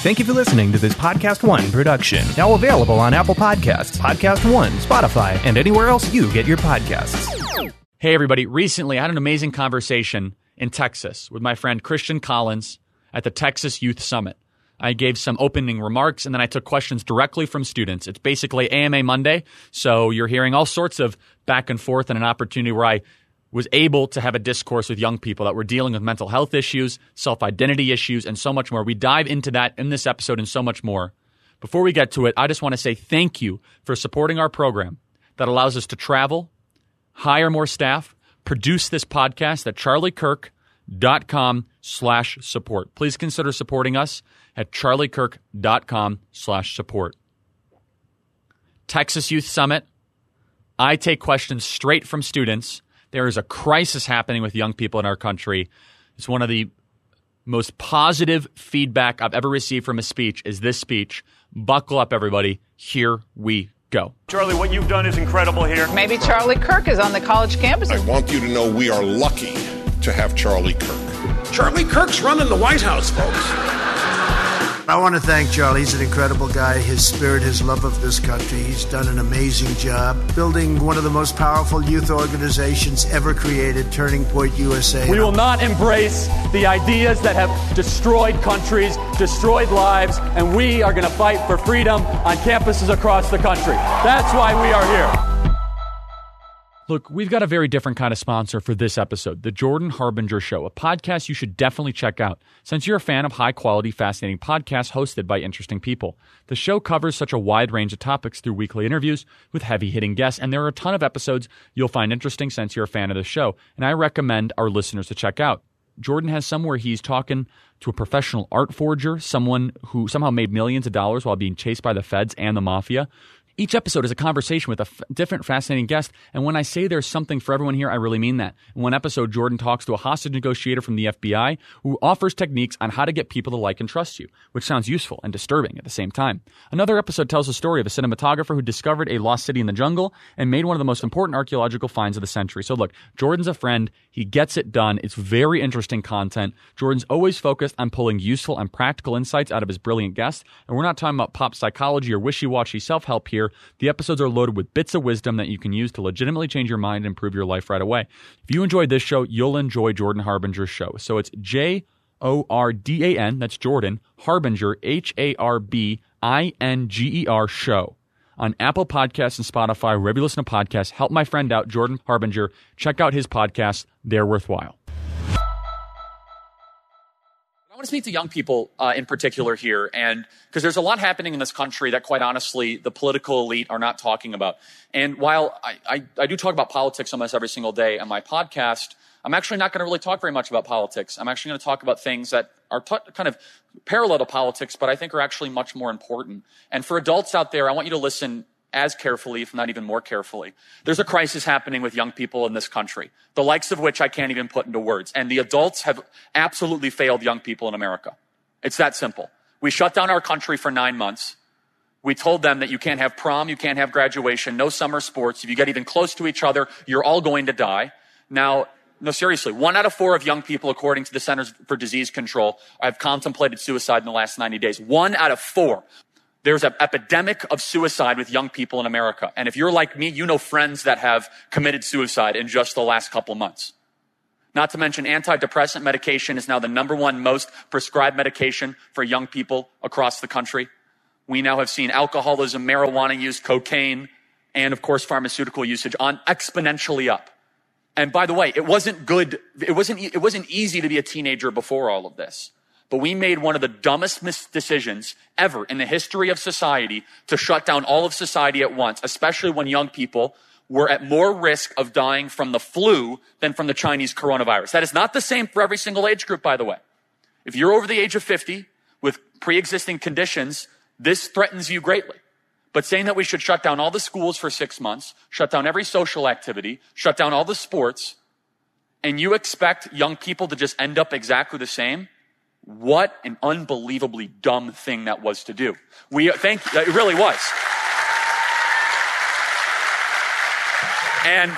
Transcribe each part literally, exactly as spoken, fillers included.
Thank you for listening to this Podcast One production. Now available on Apple Podcasts, Podcast One, Spotify, and anywhere else you get your podcasts. Hey, everybody. Recently, I had an amazing conversation in Texas with my friend Christian Collins at the Texas Youth Summit. I gave some opening remarks, and then I took questions directly from students. It's basically A M A Monday, so you're hearing all sorts of back and forth and an opportunity where I was able to have a discourse with young people that were dealing with mental health issues, self-identity issues, and so much more. We dive into that in this episode and so much more. Before we get to it, I just want to say thank you for supporting our program that allows us to travel, hire more staff, produce this podcast at charliekirk.com slash support. Please consider supporting us at charliekirk.com slash support. Texas Youth Summit. I take questions straight from students. There is a crisis happening with young people in our country. It's one of the most positive feedback I've ever received from a speech is this speech. Buckle up, everybody. Here we go. Charlie, what you've done is incredible here. Maybe Charlie Kirk is on the college campus. I want you to know we are lucky to have Charlie Kirk. Charlie Kirk's running the White House, folks. I want to thank Charlie. He's an incredible guy. His spirit, his love of this country. He's done an amazing job building one of the most powerful youth organizations ever created, Turning Point U S A. We will not embrace the ideas that have destroyed countries, destroyed lives, and we are going to fight for freedom on campuses across the country. That's why we are here. Look, we've got a very different kind of sponsor for this episode, The Jordan Harbinger Show, a podcast you should definitely check out since you're a fan of high-quality, fascinating podcasts hosted by interesting people. The show covers such a wide range of topics through weekly interviews with heavy-hitting guests, and there are a ton of episodes you'll find interesting since you're a fan of the show, and I recommend our listeners to check out. Jordan has some where he's talking to a professional art forger, someone who somehow made millions of dollars while being chased by the feds and the mafia. Each episode is a conversation with a f- different fascinating guest, and when I say there's something for everyone here, I really mean that. In one episode, Jordan talks to a hostage negotiator from the F B I who offers techniques on how to get people to like and trust you, which sounds useful and disturbing at the same time. Another episode tells the story of a cinematographer who discovered a lost city in the jungle and made one of the most important archaeological finds of the century. So look, Jordan's a friend. He gets it done. It's very interesting content. Jordan's always focused on pulling useful and practical insights out of his brilliant guests, and we're not talking about pop psychology or wishy-washy self-help here. The episodes are loaded with bits of wisdom that you can use to legitimately change your mind and improve your life right away. If you enjoyed this show, you'll enjoy Jordan Harbinger's show. So it's J O R D A N, that's Jordan, Harbinger, H A R B I N G E R show. On Apple Podcasts and Spotify, wherever you listen to podcasts, help my friend out, Jordan Harbinger. Check out his podcasts. They're worthwhile. I want to speak to young people uh, in particular here, and because there's a lot happening in this country that, quite honestly, the political elite are not talking about. And while I, I, I do talk about politics almost every single day on my podcast, I'm actually not going to really talk very much about politics. I'm actually going to talk about things that are t- kind of parallel to politics, but I think are actually much more important. And for adults out there, I want you to listen as carefully, if not even more carefully. There's a crisis happening with young people in this country, the likes of which I can't even put into words. And the adults have absolutely failed young people in America. It's that simple. We shut down our country for nine months. We told them that you can't have prom, you can't have graduation, no summer sports. If you get even close to each other, you're all going to die. Now, no, seriously, one out of four of young people, according to the Centers for Disease Control, have contemplated suicide in the last ninety days. One out of four. There's an epidemic of suicide with young people in America. And if you're like me, you know friends that have committed suicide in just the last couple months. Not to mention antidepressant medication is now the number one most prescribed medication for young people across the country. We now have seen alcoholism, marijuana use, cocaine, and of course pharmaceutical usage on exponentially up. And by the way, it wasn't good. It wasn't, it wasn't easy to be a teenager before all of this. But we made one of the dumbest mis- decisions ever in the history of society to shut down all of society at once, especially when young people were at more risk of dying from the flu than from the Chinese coronavirus. That is not the same for every single age group, by the way. If you're over the age of fifty with pre-existing conditions, this threatens you greatly. But saying that we should shut down all the schools for six months, shut down every social activity, shut down all the sports, and you expect young people to just end up exactly the same, what an unbelievably dumb thing that was to do. We thank it really was. And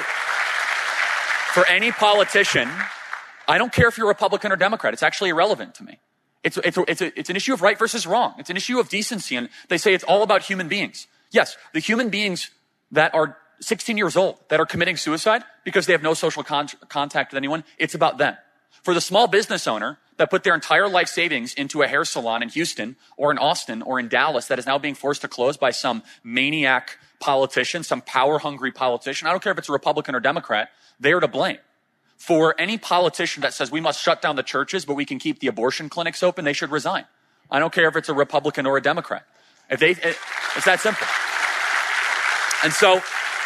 for any politician, I don't care if you're Republican or Democrat. It's actually irrelevant to me. It's, it's, it's, a, it's an issue of right versus wrong. It's an issue of decency. And they say it's all about human beings. Yes, the human beings that are sixteen years old, that are committing suicide because they have no social con- contact with anyone, it's about them. For the small business owner that put their entire life savings into a hair salon in Houston or in Austin or in Dallas that is now being forced to close by some maniac politician, some power-hungry politician, I don't care if it's a Republican or Democrat, they're to blame. For any politician that says we must shut down the churches, but we can keep the abortion clinics open, they should resign. I don't care if it's a Republican or a Democrat. If they, it, it's that simple. And so,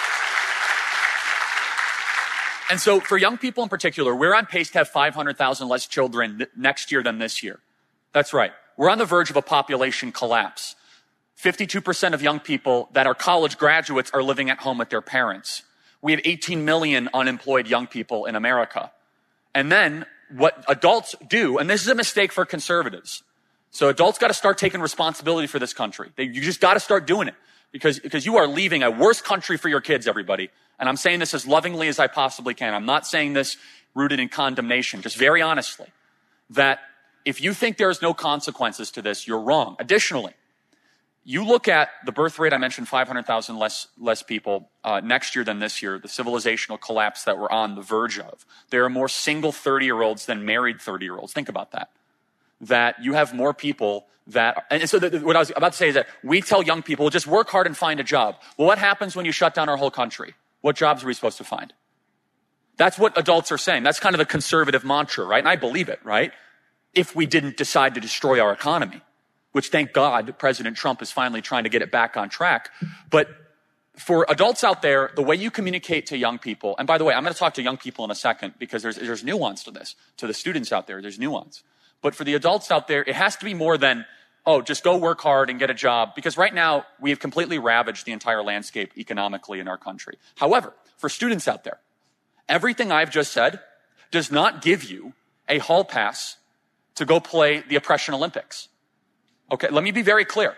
and so for young people in particular, we're on pace to have five hundred thousand less children th- next year than this year. That's right. We're on the verge of a population collapse. fifty-two percent of young people that are college graduates are living at home with their parents. We have eighteen million unemployed young people in America. And then what adults do, and this is a mistake for conservatives. So adults got to start taking responsibility for this country. They, you just got to start doing it because, because you are leaving a worse country for your kids, everybody. And I'm saying this as lovingly as I possibly can. I'm not saying this rooted in condemnation, just very honestly, that if you think there's no consequences to this, you're wrong. Additionally, you look at the birth rate, I mentioned five hundred thousand less, less people uh, next year than this year, the civilizational collapse that we're on the verge of. There are more single thirty-year-olds than married thirty-year-olds. Think about that. That you have more people that, and so the, what I was about to say is that we tell young people, just work hard and find a job. Well, what happens when you shut down our whole country? What jobs are we supposed to find? That's what adults are saying. That's kind of the conservative mantra, right? And I believe it, right? If we didn't decide to destroy our economy, which thank God President Trump is finally trying to get it back on track. But for adults out there, the way you communicate to young people, and by the way, I'm going to talk to young people in a second because there's, there's nuance to this. To the students out there, there's nuance. But for the adults out there, it has to be more than, oh, just go work hard and get a job. Because right now, we have completely ravaged the entire landscape economically in our country. However, for students out there, everything I've just said does not give you a hall pass to go play the Oppression Olympics. Okay, let me be very clear.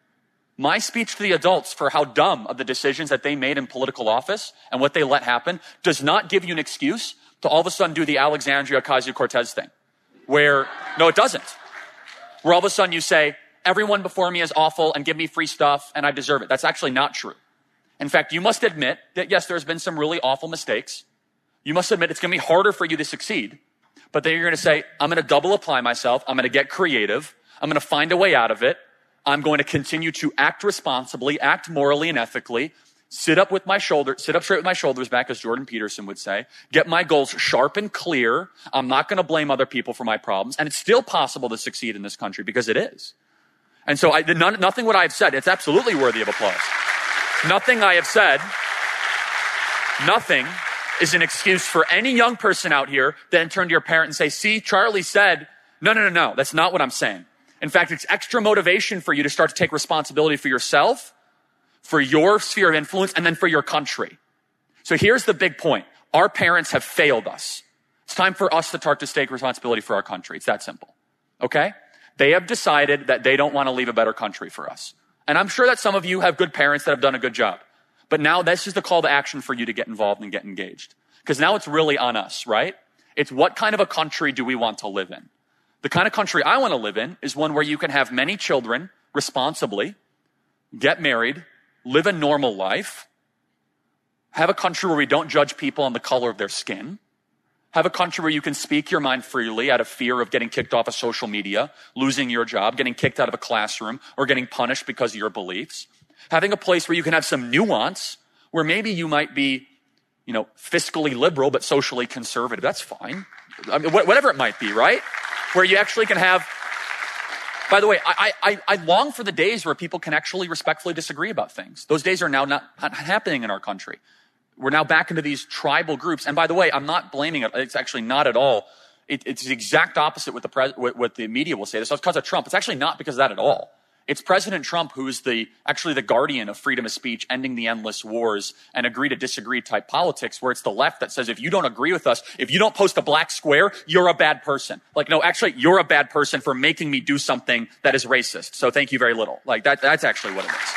My speech to the adults for how dumb of the decisions that they made in political office and what they let happen does not give you an excuse to all of a sudden do the Alexandria Ocasio-Cortez thing. Where, no, it doesn't. Where all of a sudden you say, everyone before me is awful and give me free stuff and I deserve it. That's actually not true. In fact, you must admit that, yes, there's been some really awful mistakes. You must admit it's going to be harder for you to succeed. But then you're going to say, I'm going to double apply myself. I'm going to get creative. I'm going to find a way out of it. I'm going to continue to act responsibly, act morally and ethically, sit up with my shoulder, sit up straight with my shoulders back, as Jordan Peterson would say, get my goals sharp and clear. I'm not going to blame other people for my problems. And it's still possible to succeed in this country because it is. And so I, none, nothing what I've said, it's absolutely worthy of applause. Nothing I have said, nothing is an excuse for any young person out here to then turn to your parent and say, see, Charlie said, no, no, no, no, that's not what I'm saying. In fact, it's extra motivation for you to start to take responsibility for yourself, for your sphere of influence, and then for your country. So here's the big point. Our parents have failed us. It's time for us to start to take responsibility for our country. It's that simple. Okay? They have decided that they don't want to leave a better country for us. And I'm sure that some of you have good parents that have done a good job. But now this is the call to action for you to get involved and get engaged. Because now it's really on us, right? It's what kind of a country do we want to live in? The kind of country I want to live in is one where you can have many children responsibly, get married, live a normal life, have a country where we don't judge people on the color of their skin, have a country where you can speak your mind freely out of fear of getting kicked off of social media, losing your job, getting kicked out of a classroom, or getting punished because of your beliefs. Having a place where you can have some nuance, where maybe you might be, you know, fiscally liberal but socially conservative. That's fine. I mean, whatever it might be, right? Where you actually can have, by the way, I, I, I long for the days where people can actually respectfully disagree about things. Those days are now not, not happening in our country. We're now back into these tribal groups. And by the way, I'm not blaming it. It's actually not at all. It, it's the exact opposite what the, pres, what, what the media will say. This is because of Trump. It's actually not because of that at all. It's President Trump who is the actually the guardian of freedom of speech, ending the endless wars, and agree to disagree type politics, where it's the left that says, if you don't agree with us, if you don't post a black square, you're a bad person. Like, no, actually, you're a bad person for making me do something that is racist. So thank you very little. Like, that, that's actually what it is.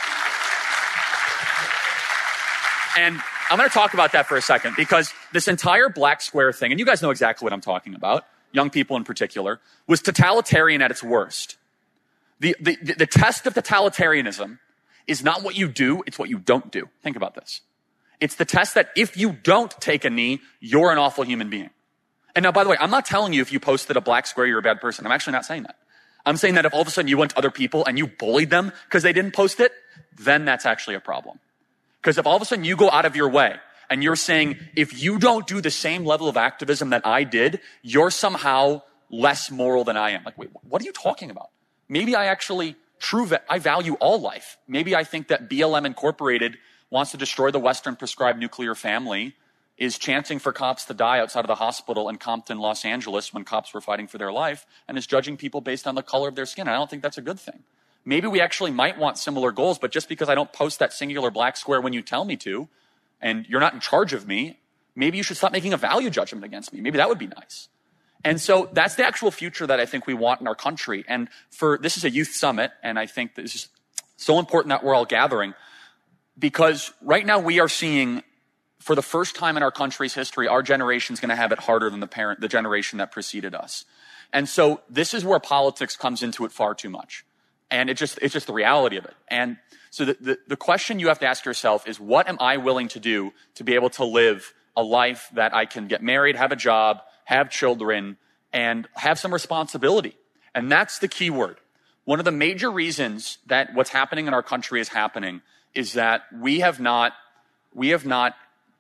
And I'm going to talk about that for a second, because this entire black square thing, and you guys know exactly what I'm talking about, young people in particular, was totalitarian at its worst. The, the, the test of totalitarianism is not what you do, it's what you don't do. Think about this. It's the test that if you don't take a knee, you're an awful human being. And now, by the way, I'm not telling you if you posted a black square, you're a bad person. I'm actually not saying that. I'm saying that if all of a sudden you went to other people and you bullied them because they didn't post it, then that's actually a problem. Because if all of a sudden you go out of your way and you're saying, if you don't do the same level of activism that I did, you're somehow less moral than I am. Like, wait, what are you talking about? Maybe I actually true, va- I value all life. Maybe I think that B L M Incorporated wants to destroy the Western prescribed nuclear family, is chanting for cops to die outside of the hospital in Compton, Los Angeles when cops were fighting for their life, and is judging people based on the color of their skin. I don't think that's a good thing. Maybe we actually might want similar goals, but just because I don't post that singular black square when you tell me to, and you're not in charge of me, maybe you should stop making a value judgment against me. Maybe that would be nice. And so that's the actual future that I think we want in our country. And for, this is a youth summit, and I think this is so important that we're all gathering, because right now we are seeing, for the first time in our country's history, our generation is going to have it harder than the parent, the generation that preceded us. And so this is where politics comes into it far too much. And it just, it's just the reality of it. And so the, the, the question you have to ask yourself is, what am I willing to do to be able to live a life that I can get married, have a job, have children, and have some responsibility? And that's the key word. One of the major reasons that what's happening in our country is happening is that we have not, we have not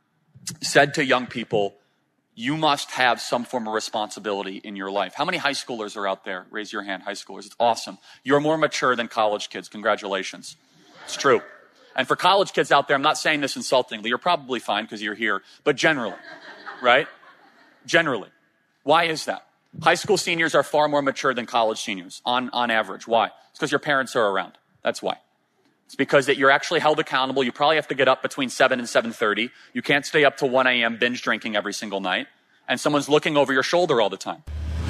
said to young people, you must have some form of responsibility in your life. How many high schoolers are out there? Raise your hand, high schoolers. It's awesome. You're more mature than college kids. Congratulations. It's true. And for college kids out there, I'm not saying this insultingly. You're probably fine because you're here. But generally, right? Generally. Why is that? High school seniors are far more mature than college seniors on, on average. Why? It's because your parents are around. That's why. It's because that you're actually held accountable. You probably have to get up between seven and seven thirty. You can't stay up till one a.m. binge drinking every single night. And someone's looking over your shoulder all the time.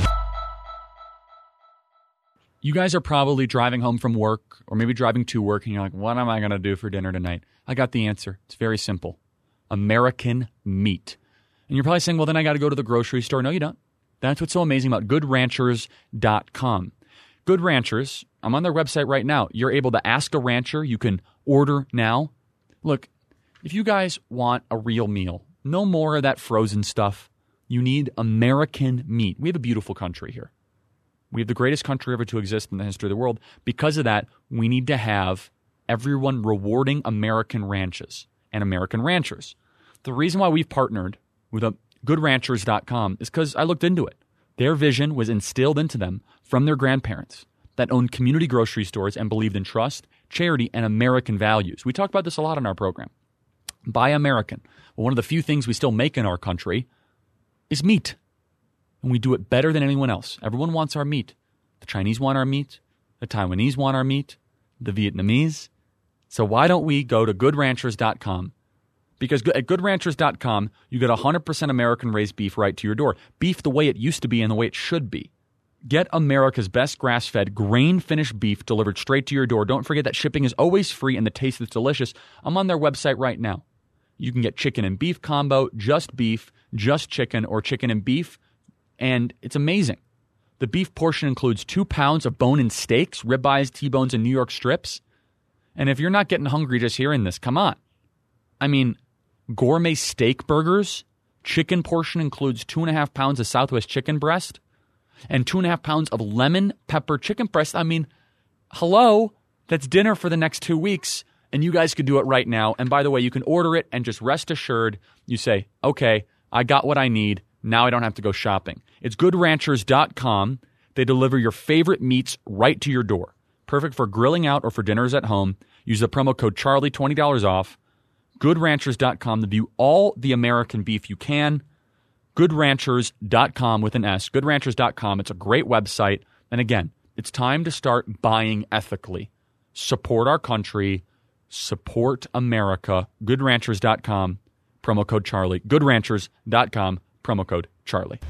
You guys are probably driving home from work or maybe driving to work and you're like, what am I going to do for dinner tonight? I got the answer. It's very simple. American meat. And you're probably saying, well, then I got to go to the grocery store. No, you don't. That's what's so amazing about good ranchers dot com. Good Ranchers, I'm on their website right now. You're able to ask a rancher. You can order now. Look, if you guys want a real meal, no more of that frozen stuff. You need American meat. We have a beautiful country here. We have the greatest country ever to exist in the history of the world. Because of that, we need to have everyone rewarding American ranches and American ranchers. The reason why we've partnered with good ranchers dot com is because I looked into it. Their vision was instilled into them from their grandparents that owned community grocery stores and believed in trust, charity, and American values. We talk about this a lot in our program. Buy American. Well, one of the few things we still make in our country is meat. And we do it better than anyone else. Everyone wants our meat. The Chinese want our meat. The Taiwanese want our meat. The Vietnamese. So why don't we go to good ranchers dot com? Because at good ranchers dot com, you get one hundred percent American-raised beef right to your door. Beef the way it used to be and the way it should be. Get America's best grass-fed, grain-finished beef delivered straight to your door. Don't forget that shipping is always free and the taste is delicious. I'm on their website right now. You can get chicken and beef combo, just beef, just chicken, or chicken and beef, and it's amazing. The beef portion includes two pounds of bone-in steaks, ribeyes, T-bones, and New York strips. And if you're not getting hungry just hearing this, come on. I mean, gourmet steak burgers. Chicken portion includes two and a half pounds of Southwest chicken breast and two and a half pounds of lemon pepper chicken breast. I mean, hello, that's dinner for the next two weeks, and you guys could do it right now. And by the way, you can order it and just rest assured, you say, okay, I got what I need. Now I don't have to go shopping. It's good ranchers dot com. They deliver your favorite meats right to your door. Perfect for grilling out or for dinners at home. Use the promo code Charlie, twenty dollars off. good ranchers dot com to view all the American beef you can. good ranchers dot com with an S. good ranchers dot com. It's a great website. And again, it's time to start buying ethically. Support our country. Support America. good ranchers dot com. Promo code Charlie. good ranchers dot com. Promo code Charlie.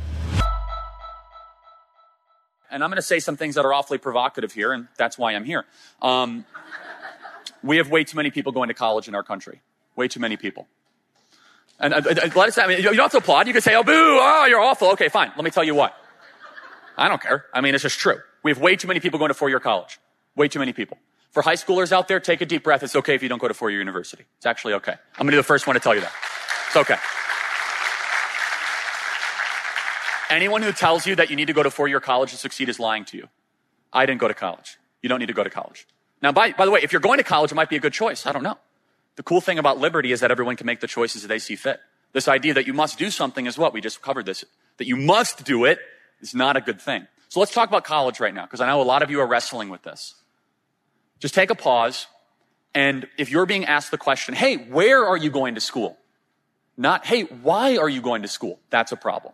And I'm going to say some things that are awfully provocative here, and that's why I'm here. Um, we have way too many people going to college in our country. Way tut many people. And uh, uh, let us, I mean, you don't have to applaud. You can say, oh, boo, oh, you're awful. Okay, fine. Let me tell you why. I don't care. I mean, it's just true. We have way too many people going to four-year college. Way too many people. For high schoolers out there, take a deep breath. It's okay if you don't go to four-year university. It's actually okay. I'm going to be the first one to tell you that. It's okay. Anyone who tells you that you need to go to four-year college to succeed is lying to you. I didn't go to college. You don't need to go to college. Now, by, by the way, if you're going to college, it might be a good choice. I don't know. The cool thing about liberty is that everyone can make the choices that they see fit. This idea that you must do something is what? We just covered this. That you must do it is not a good thing. So let's talk about college right now, because I know a lot of you are wrestling with this. Just take a pause, and if you're being asked the question, hey, where are you going to school? Not, hey, why are you going to school? That's a problem.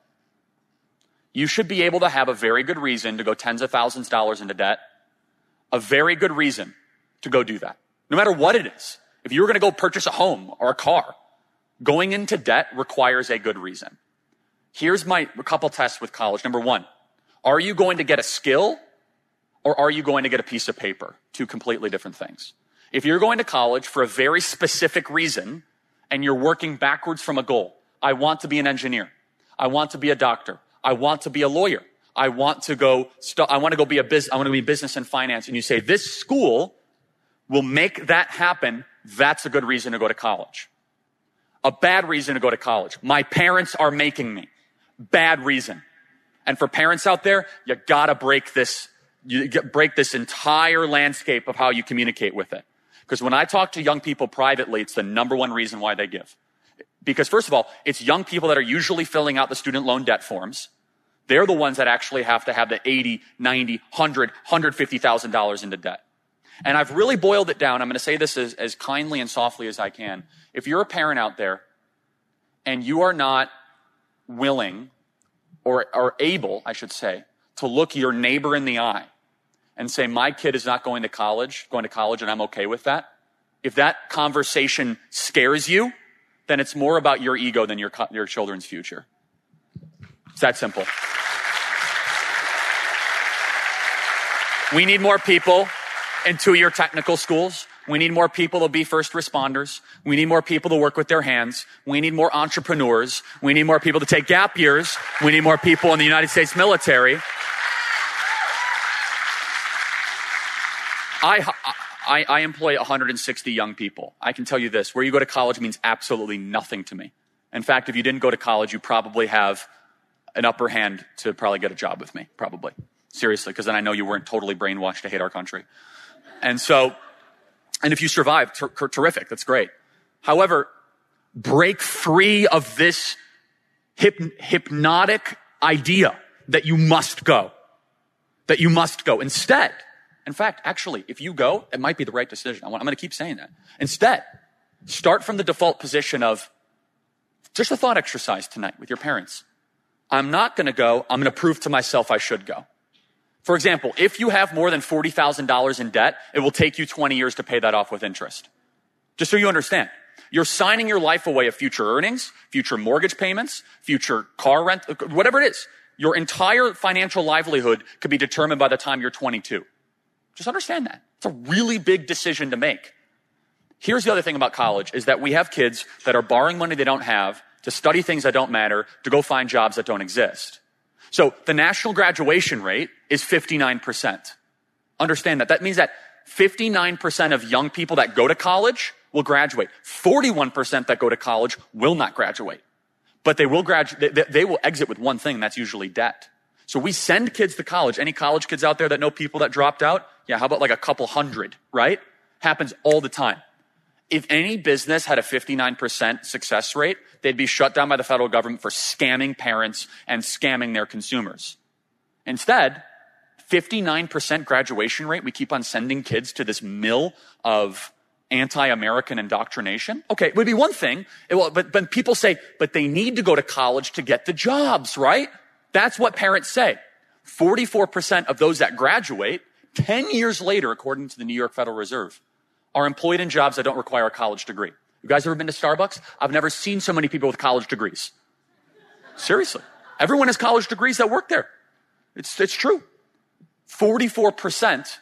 You should be able to have a very good reason to go tens of thousands of dollars into debt, a very good reason to go do that, no matter what it is. If you're going to go purchase a home or a car, going into debt requires a good reason. Here's my a couple tests with college. Number one, are you going to get a skill or are you going to get a piece of paper? Two completely different things. If you're going to college for a very specific reason and you're working backwards from a goal, I want to be an engineer. I want to be a doctor. I want to be a lawyer. I want to go, st- I want to go be a business, I want to be business and finance. And you say, this school will make that happen. That's a good reason to go to college. A bad reason to go to college. My parents are making me. Bad reason. And for parents out there, you gotta break this, you get, break this entire landscape of how you communicate with it. Because when I talk to young people privately, it's the number one reason why they give. Because first of all, it's young people that are usually filling out the student loan debt forms. They're the ones that actually have to have the eighty, ninety, one hundred, one hundred fifty thousand dollars into debt. And I've really boiled it down. I'm going to say this as, as kindly and softly as I can. If you're a parent out there and you are not willing or, or able, I should say, to look your neighbor in the eye and say, my kid is not going to college, going to college, and I'm okay with that. If that conversation scares you, then it's more about your ego than your, your children's future. It's that simple. We need more people in two-year technical schools. We need more people to be first responders. We need more people to work with their hands. We need more entrepreneurs. We need more people to take gap years. We need more people in the United States military. I, I, I employ one hundred sixty young people. I can tell you this, where you go to college means absolutely nothing to me. In fact, if you didn't go to college, you probably have an upper hand to probably get a job with me, probably. Seriously, because then I know you weren't totally brainwashed to hate our country. And so, and if you survive, ter- ter- terrific, that's great. However, break free of this hyp- hypnotic idea that you must go, that you must go. Instead, in fact, actually, if you go, it might be the right decision. I want, I'm going to keep saying that. Instead, start from the default position of just a thought exercise tonight with your parents. I'm not going to go. I'm going to prove to myself I should go. For example, if you have more than forty thousand dollars in debt, it will take you twenty years to pay that off with interest. Just so you understand. You're signing your life away of future earnings, future mortgage payments, future car rent, whatever it is. Your entire financial livelihood could be determined by the time you're twenty-two. Just understand that. It's a really big decision to make. Here's the other thing about college is that we have kids that are borrowing money they don't have to study things that don't matter, to go find jobs that don't exist. So the national graduation rate is fifty-nine percent. Understand that. That means that fifty-nine percent of young people that go to college will graduate. forty-one percent that go to college will not graduate. But they will graduate, they, they will exit with one thing, and that's usually debt. So we send kids to college. Any college kids out there that know people that dropped out? Yeah, how about like a couple hundred, right? Happens all the time. If any business had a fifty-nine percent success rate, they'd be shut down by the federal government for scamming parents and scamming their consumers. Instead, fifty-nine percent graduation rate, we keep on sending kids to this mill of anti-American indoctrination. Okay, it would be one thing, it will, but, but people say, but they need to go to college to get the jobs, right? That's what parents say. forty-four percent of those that graduate, ten years later, according to the New York Federal Reserve, are employed in jobs that don't require a college degree. You guys ever been to Starbucks? I've never seen so many people with college degrees. Seriously. Everyone has college degrees that work there. It's, it's true. forty-four percent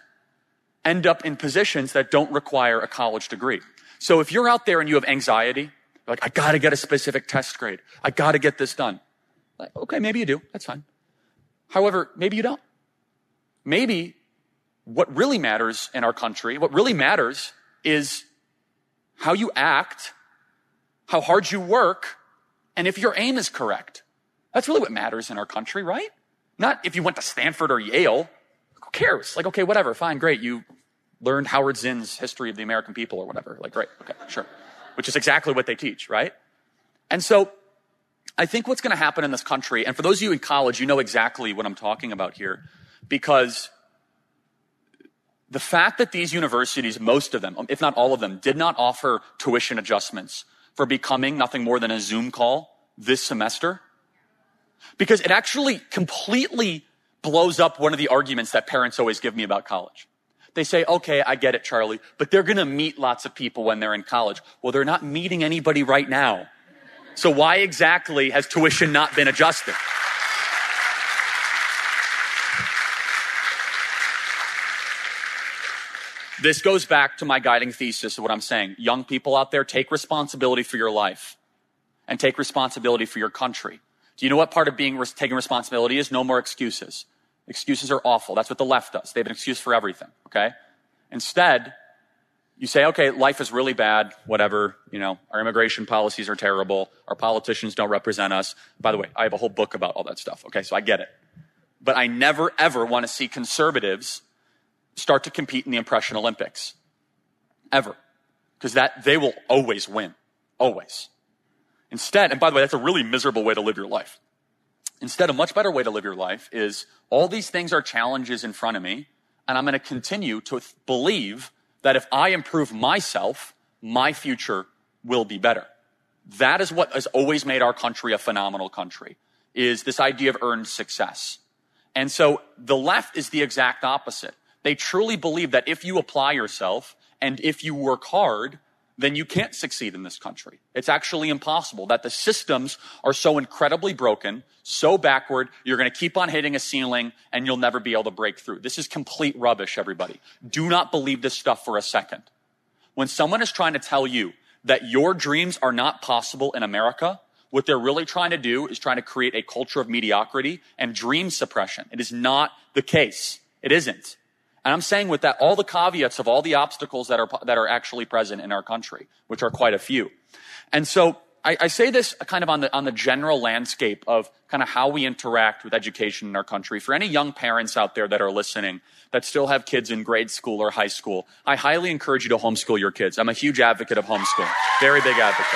end up in positions that don't require a college degree. So if you're out there and you have anxiety, like, I gotta get a specific test grade. I gotta get this done. Like, okay, maybe you do. That's fine. However, maybe you don't. Maybe what really matters in our country, what really matters is how you act, how hard you work, and if your aim is correct. That's really what matters in our country, right? Not if you went to Stanford or Yale. Who cares? Like, okay, whatever, fine, great. You learned Howard Zinn's History of the American People or whatever. Like, great, okay, sure. Which is exactly what they teach, right? And so I think what's going to happen in this country, and for those of you in college, you know exactly what I'm talking about here, because the fact that these universities, most of them, if not all of them, did not offer tuition adjustments for becoming nothing more than a Zoom call this semester, because it actually completely blows up one of the arguments that parents always give me about college. They say, okay, I get it, Charlie, but they're going to meet lots of people when they're in college. Well, they're not meeting anybody right now. So why exactly has tuition not been adjusted? This goes back to my guiding thesis of what I'm saying. Young people out there, take responsibility for your life and take responsibility for your country. Do you know what part of being taking responsibility is? No more excuses. Excuses are awful. That's what the left does. They have an excuse for everything, okay? Instead, you say, okay, life is really bad, whatever, you know, our immigration policies are terrible, our politicians don't represent us. By the way, I have a whole book about all that stuff, okay? So I get it. But I never, ever want to see conservatives start to compete in the Impression Olympics. Ever. Because that, they will always win. Always. Instead, and by the way, that's a really miserable way to live your life. Instead, a much better way to live your life is all these things are challenges in front of me, and I'm going to continue to th- believe that if I improve myself, my future will be better. That is what has always made our country a phenomenal country, is this idea of earned success. And so the left is the exact opposite. They truly believe that if you apply yourself and if you work hard, then you can't succeed in this country. It's actually impossible, that the systems are so incredibly broken, so backward, you're going to keep on hitting a ceiling and you'll never be able to break through. This is complete rubbish, everybody. Do not believe this stuff for a second. When someone is trying to tell you that your dreams are not possible in America, what they're really trying to do is trying to create a culture of mediocrity and dream suppression. It is not the case. It isn't. And I'm saying with that, all the caveats of all the obstacles that are that are actually present in our country, which are quite a few. And so I, I say this kind of on the on the general landscape of kind of how we interact with education in our country. For any young parents out there that are listening that still have kids in grade school or high school, I highly encourage you to homeschool your kids. I'm a huge advocate of homeschooling. Very big advocate.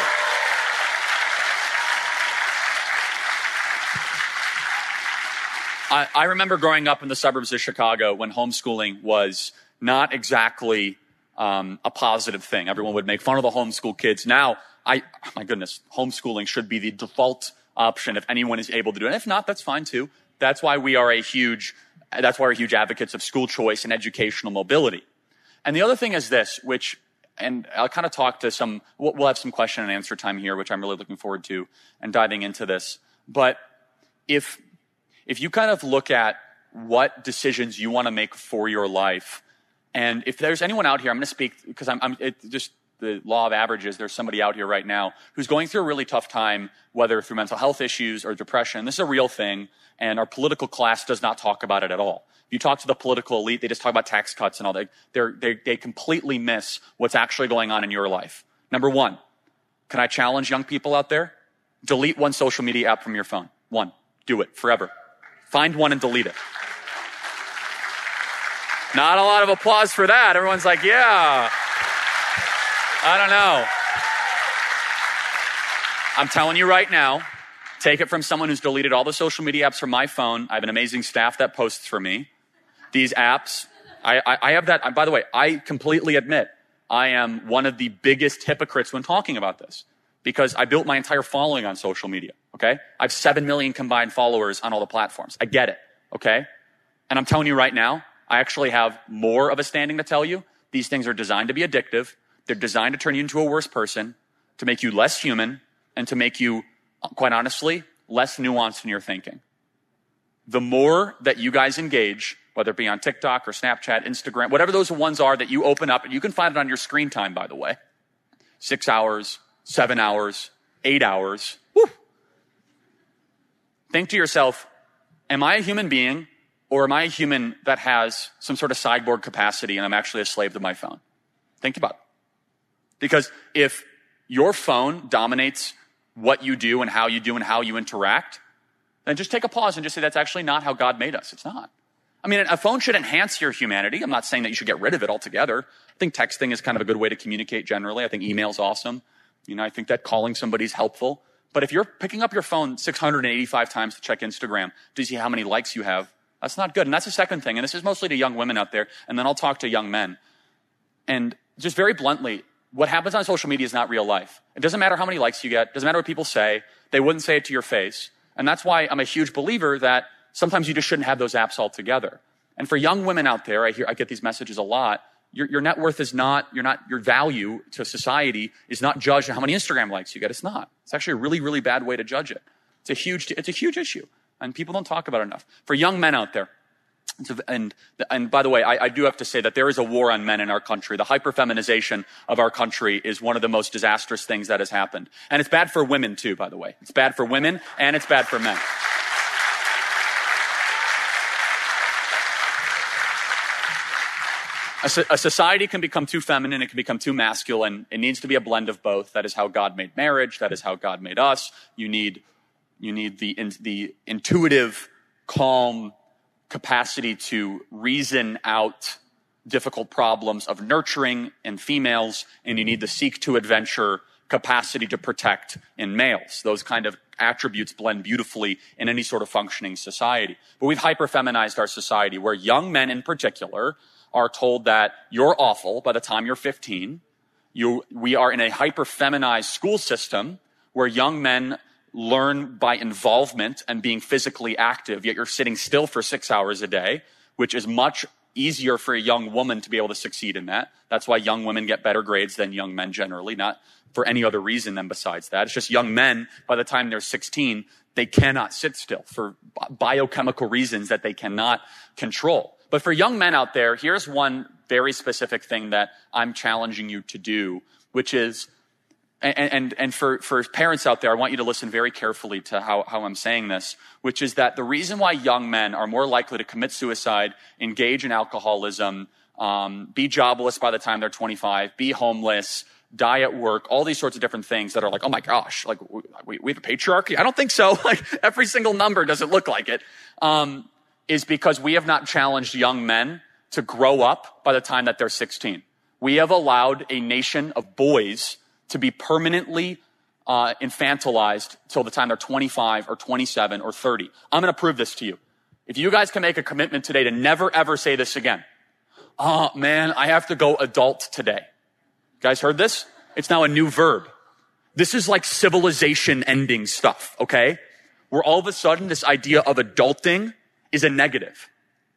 I, I remember growing up in the suburbs of Chicago when homeschooling was not exactly um, a positive thing. Everyone would make fun of the homeschool kids. Now, I, oh my goodness, homeschooling should be the default option if anyone is able to do it. And if not, that's fine too. That's why we are a huge, that's why we're huge advocates of school choice and educational mobility. And the other thing is this, which, and I'll kind of talk to some, we'll have some question and answer time here, which I'm really looking forward to and diving into this. But if, If you kind of look at what decisions you want to make for your life, and if there's anyone out here, I'm going to speak because I'm, I'm it, just the law of averages. There's somebody out here right now who's going through a really tough time, whether through mental health issues or depression. This is a real thing, and our political class does not talk about it at all. If you talk to the political elite, they just talk about tax cuts and all that. They're, they they completely miss what's actually going on in your life. Number one, can I challenge young people out there? Delete one social media app from your phone. One. Do it forever. Find one and delete it. Not a lot of applause for that. Everyone's like, yeah. I don't know. I'm telling you right now, take it from someone who's deleted all the social media apps from my phone. I have an amazing staff that posts for me. These apps, I, I, I have that. By the way, I completely admit I am one of the biggest hypocrites when talking about this, because I built my entire following on social media, okay? I have seven million combined followers on all the platforms. I get it, okay? And I'm telling you right now, I actually have more of a standing to tell you. These things are designed to be addictive. They're designed to turn you into a worse person, to make you less human, and to make you, quite honestly, less nuanced in your thinking. The more that you guys engage, whether it be on TikTok or Snapchat, Instagram, whatever those ones are that you open up, and you can find it on your screen time, by the way, six hours, seven hours, eight hours. Woo. Think to yourself, am I a human being or am I a human that has some sort of cyborg capacity and I'm actually a slave to my phone? Think about it. Because if your phone dominates what you do and how you do and how you interact, then just take a pause and just say that's actually not how God made us. It's not. I mean, a phone should enhance your humanity. I'm not saying that you should get rid of it altogether. I think texting is kind of a good way to communicate generally. I think email's awesome. You know, I think that calling somebody's helpful. But if you're picking up your phone six hundred eighty-five times to check Instagram to see how many likes you have, that's not good. And that's the second thing. And this is mostly to young women out there. And then I'll talk to young men. And just very bluntly, what happens on social media is not real life. It doesn't matter how many likes you get. It doesn't matter what people say. They wouldn't say it to your face. And that's why I'm a huge believer that sometimes you just shouldn't have those apps altogether. And for young women out there, I hear, I get these messages a lot. Your, your net worth is not, you're not, your value to society is not judged on how many Instagram likes you get. It's not. It's actually a really, really bad way to judge it. It's a huge, it's a huge issue. And people don't talk about it enough. For young men out there, and, and by the way, I, I do have to say that there is a war on men in our country. The hyperfeminization of our country is one of the most disastrous things that has happened. And it's bad for women too, by the way. It's bad for women and it's bad for men. A, a society can become too feminine, it can become too masculine. It needs to be a blend of both. That is how God made marriage. That is how God made us. You need, you need the, in, the intuitive, calm capacity to reason out difficult problems of nurturing in females, and you need the seek to adventure capacity to protect in males. Those kind of attributes blend beautifully in any sort of functioning society. But we've hyper-feminized our society, where young men in particular are told that you're awful by the time you're fifteen. You, we are in a hyper-feminized school system where young men learn by involvement and being physically active, yet you're sitting still for six hours a day, which is much easier for a young woman to be able to succeed in that. That's why young women get better grades than young men generally, not for any other reason than besides that. It's just young men, by the time they're sixteen, they cannot sit still for biochemical reasons that they cannot control. But for young men out there, here's one very specific thing that I'm challenging you to do, which is, and, and, and for, for parents out there, I want you to listen very carefully to how, how I'm saying this, which is that the reason why young men are more likely to commit suicide, engage in alcoholism, um, be jobless by the time they're twenty-five, be homeless, die at work, all these sorts of different things that are like, oh my gosh, like we, we have a patriarchy? I don't think so. Like every single number doesn't look like it. Um, is because we have not challenged young men to grow up by the time that they're sixteen. We have allowed a nation of boys to be permanently uh, infantilized till the time they're twenty-five or twenty-seven or thirty. I'm going to prove this to you. If you guys can make a commitment today to never, ever say this again. Oh, man, I have to go adult today. You guys heard this? It's now a new verb. This is like civilization ending stuff, okay? Where all of a sudden this idea of adulting is a negative.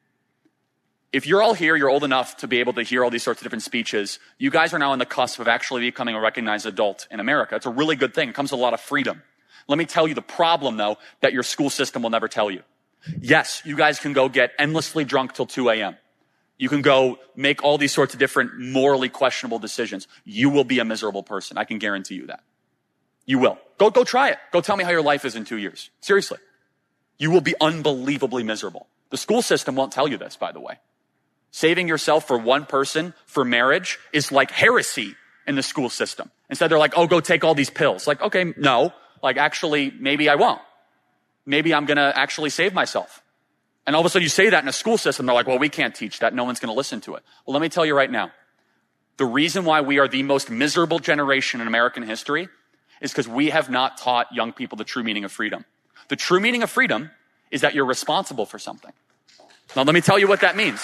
If you're all here, you're old enough to be able to hear all these sorts of different speeches. You guys are now on the cusp of actually becoming a recognized adult in America. It's a really good thing. It comes with a lot of freedom. Let me tell you the problem, though, that your school system will never tell you. Yes, you guys can go get endlessly drunk till two a.m. You can go make all these sorts of different morally questionable decisions. You will be a miserable person. I can guarantee you that. You will. Go, go try it. Go tell me how your life is in two years. Seriously. You will be unbelievably miserable. The school system won't tell you this, by the way. Saving yourself for one person for marriage is like heresy in the school system. Instead, they're like, oh, go take all these pills. Like, okay, no. Like, actually, maybe I won't. Maybe I'm going to actually save myself. And all of a sudden you say that in a school system, they're like, well, we can't teach that. No one's going to listen to it. Well, let me tell you right now. The reason why we are the most miserable generation in American history is because we have not taught young people the true meaning of freedom. The true meaning of freedom is that you're responsible for something. Now, let me tell you what that means.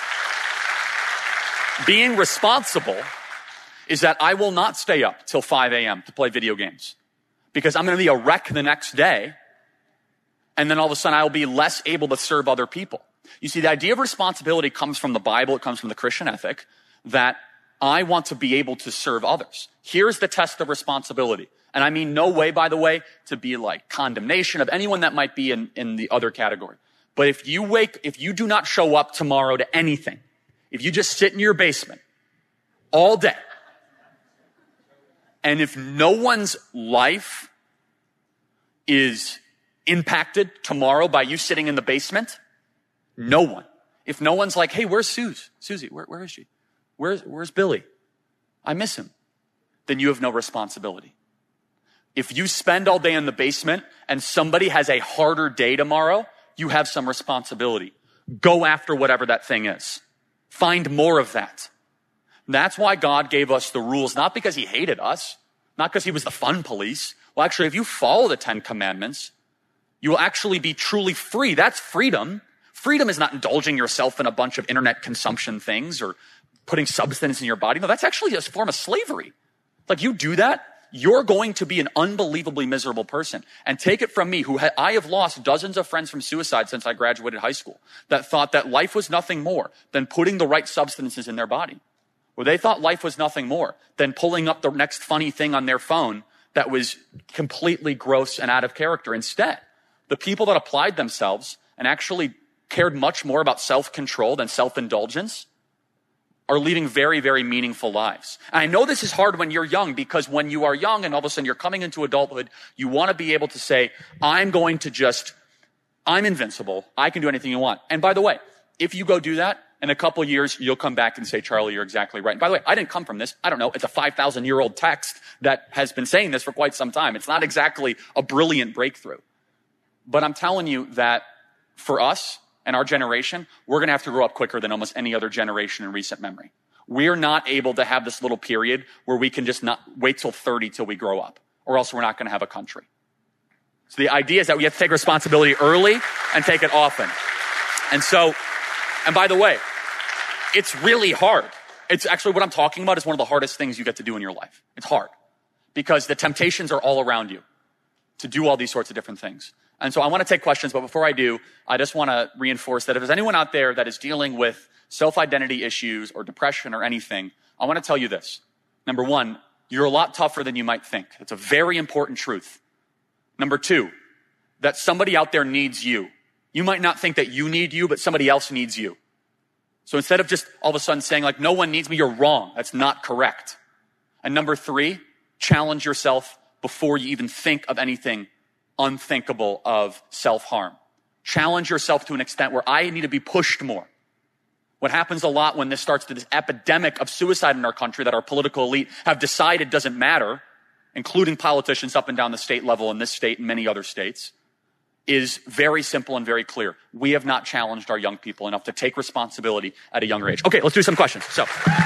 Being responsible is that I will not stay up till five a.m. to play video games because I'm going to be a wreck the next day. And then all of a sudden I'll be less able to serve other people. You see, the idea of responsibility comes from the Bible. It comes from the Christian ethic that I want to be able to serve others. Here's the test of responsibility. And I mean no way, by the way, to be like condemnation of anyone that might be in, in the other category. But if you wake, if you do not show up tomorrow to anything, if you just sit in your basement all day, and if no one's life is impacted tomorrow by you sitting in the basement? No one. If no one's like, hey, where's Suze? Susie, where, where is she? Where's, where's Billy? I miss him. Then you have no responsibility. If you spend all day in the basement and somebody has a harder day tomorrow, you have some responsibility. Go after whatever that thing is. Find more of that. That's why God gave us the rules, not because he hated us, not because he was the fun police. Well, actually, if you follow the Ten Commandments, you will actually be truly free. That's freedom. Freedom is not indulging yourself in a bunch of internet consumption things or putting substance in your body. No, that's actually a form of slavery. Like you do that, you're going to be an unbelievably miserable person. And take it from me, who ha- I have lost dozens of friends from suicide since I graduated high school, that thought that life was nothing more than putting the right substances in their body. Or they thought life was nothing more than pulling up the next funny thing on their phone that was completely gross and out of character. Instead, the people that applied themselves and actually cared much more about self-control than self-indulgence are leading very, very meaningful lives. And I know this is hard when you're young, because when you are young and all of a sudden you're coming into adulthood, you want to be able to say, I'm going to just, I'm invincible. I can do anything you want. And by the way, if you go do that, in a couple of years, you'll come back and say, Charlie, you're exactly right. And by the way, I didn't come from this. I don't know. It's a five thousand year old text that has been saying this for quite some time. It's not exactly a brilliant breakthrough. But I'm telling you that for us and our generation, we're going to have to grow up quicker than almost any other generation in recent memory. We're not able to have this little period where we can just not wait till thirty till we grow up, or else we're not going to have a country. So the idea is that we have to take responsibility early and take it often. And so, and by the way, it's really hard. It's actually what I'm talking about is one of the hardest things you get to do in your life. It's hard because the temptations are all around you to do all these sorts of different things. And so I want to take questions, but before I do, I just want to reinforce that if there's anyone out there that is dealing with self-identity issues or depression or anything, I want to tell you this. Number one, you're a lot tougher than you might think. It's a very important truth. Number two, that somebody out there needs you. You might not think that you need you, but somebody else needs you. So instead of just all of a sudden saying like, no one needs me, you're wrong. That's not correct. And number three, challenge yourself before you even think of anything unthinkable of self-harm. Challenge yourself to an extent where I need to be pushed more. What happens a lot when this starts to this epidemic of suicide in our country that our political elite have decided doesn't matter, including politicians up and down the state level in this state and many other states, is very simple and very clear. We have not challenged our young people enough to take responsibility at a younger age. Okay, let's do some questions. So,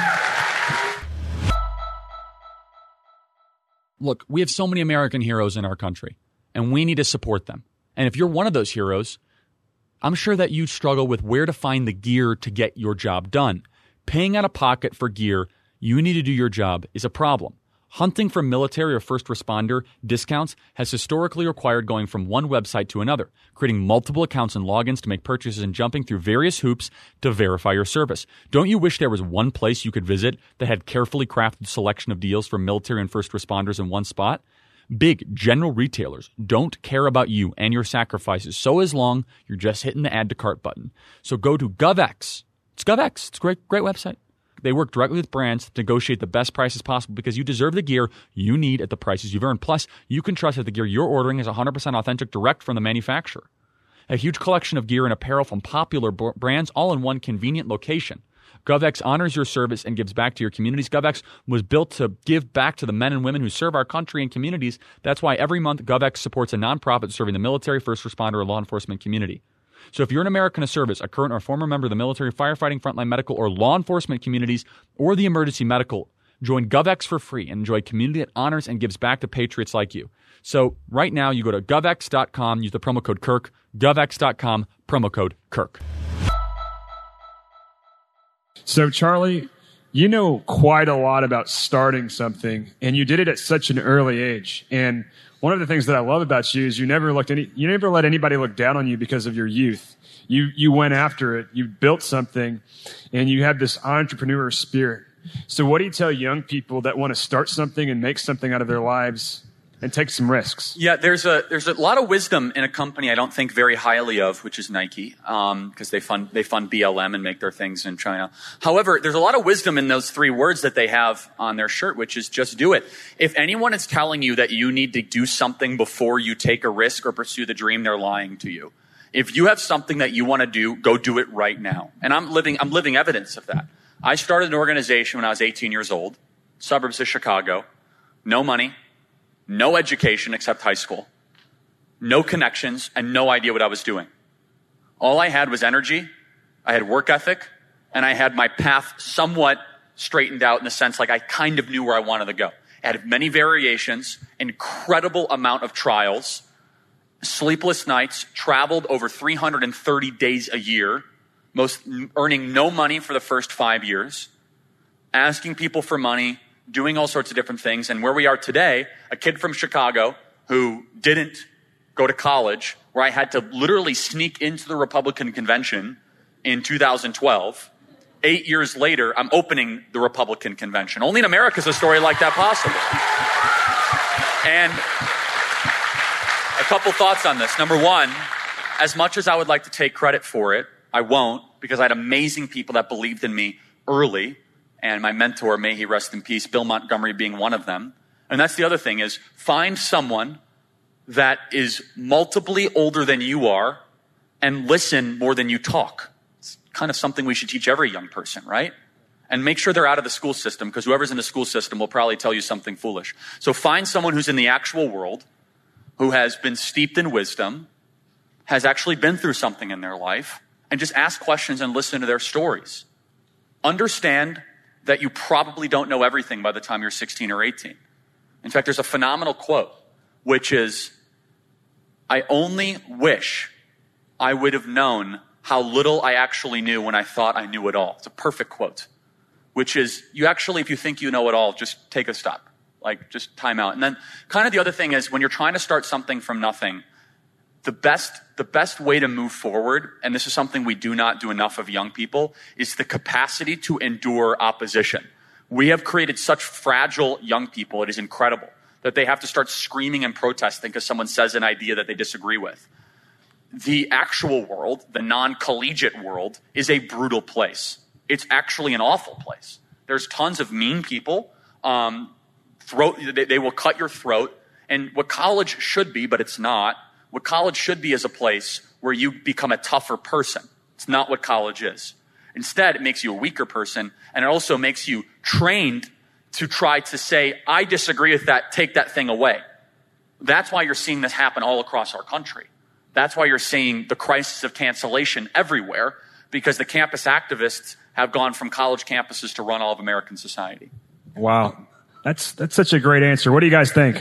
look, we have so many American heroes in our country, and we need to support them. And if you're one of those heroes, I'm sure that you struggle with where to find the gear to get your job done. Paying out of pocket for gear you need to do your job is a problem. Hunting for military or first responder discounts has historically required going from one website to another, creating multiple accounts and logins to make purchases and jumping through various hoops to verify your service. Don't you wish there was one place you could visit that had carefully crafted selection of deals for military and first responders in one spot? Big general retailers don't care about you and your sacrifices, so as long you're just hitting the add to cart button. So go to GovX. It's GovX. It's a great, great website. They work directly with brands to negotiate the best prices possible because you deserve the gear you need at the prices you've earned. Plus, you can trust that the gear you're ordering is one hundred percent authentic direct from the manufacturer. A huge collection of gear and apparel from popular b- brands all in one convenient location. GovX honors your service and gives back to your communities. GovX was built to give back to the men and women who serve our country and communities. That's why every month GovX supports a nonprofit serving the military, first responder, or law enforcement community. So if you're an American of service, a current or former member of the military, firefighting, frontline medical, or law enforcement communities, or the emergency medical, join GovX for free and enjoy community that honors and gives back to patriots like you. So right now, you go to govx dot com, use the promo code Kirk, govx dot com, promo code Kirk. So Charlie, you know quite a lot about starting something, and you did it at such an early age. And one of the things that I love about you is you never looked any, you never let anybody look down on you because of your youth. You you went after it. You built something, and you have this entrepreneur spirit. So what do you tell young people that want to start something and make something out of their lives? and take some risks. Yeah, there's a there's a lot of wisdom in a company I don't think very highly of, which is Nike, because um, they fund they fund B L M and make their things in China. However, there's a lot of wisdom in those three words that they have on their shirt, which is just do it. If anyone is telling you that you need to do something before you take a risk or pursue the dream, they're lying to you. If you have something that you want to do, go do it right now. And I'm living I'm living evidence of that. I started an organization when I was eighteen years old, suburbs of Chicago, no money. No education except high school, no connections, and no idea what I was doing. All I had was energy, I had work ethic, and I had my path somewhat straightened out in the sense like I kind of knew where I wanted to go. I had many variations, incredible amount of trials, sleepless nights, traveled over three hundred thirty days a year, most earning no money for the first five years, asking people for money, doing all sorts of different things. And where we are today, a kid from Chicago who didn't go to college, where I had to literally sneak into the Republican convention in two thousand twelve. Eight years later, I'm opening the Republican convention. Only in America is a story like that possible. And a couple thoughts on this. Number one, as much as I would like to take credit for it, I won't, because I had amazing people that believed in me early. And my mentor, may he rest in peace, Bill Montgomery being one of them. And that's the other thing is find someone that is multiply older than you are and listen more than you talk. It's kind of something we should teach every young person, right? And make sure they're out of the school system, because whoever's in the school system will probably tell you something foolish. So find someone who's in the actual world, who has been steeped in wisdom, has actually been through something in their life, and just ask questions and listen to their stories. Understand that you probably don't know everything by the time you're sixteen or eighteen. In fact, there's a phenomenal quote, which is, I only wish I would have known how little I actually knew when I thought I knew it all. It's a perfect quote, which is, you actually, if you think you know it all, just take a stop. Like, just time out. And then kind of the other thing is, when you're trying to start something from nothing, the best, the best way to move forward, and this is something we do not do enough of young people, is the capacity to endure opposition. We have created such fragile young people, it is incredible, that they have to start screaming and protesting because someone says an idea that they disagree with. The actual world, the non-collegiate world, is a brutal place. It's actually an awful place. There's tons of mean people. Um, throat, they, they will cut your throat. And what college should be, but it's not, what college should be is a place where you become a tougher person. It's not what college is. Instead, it makes you a weaker person, and it also makes you trained to try to say, I disagree with that, take that thing away. That's why you're seeing this happen all across our country. That's why you're seeing the crisis of cancellation everywhere, because the campus activists have gone from college campuses to run all of American society. Wow. That's, that's such a great answer. What do you guys think?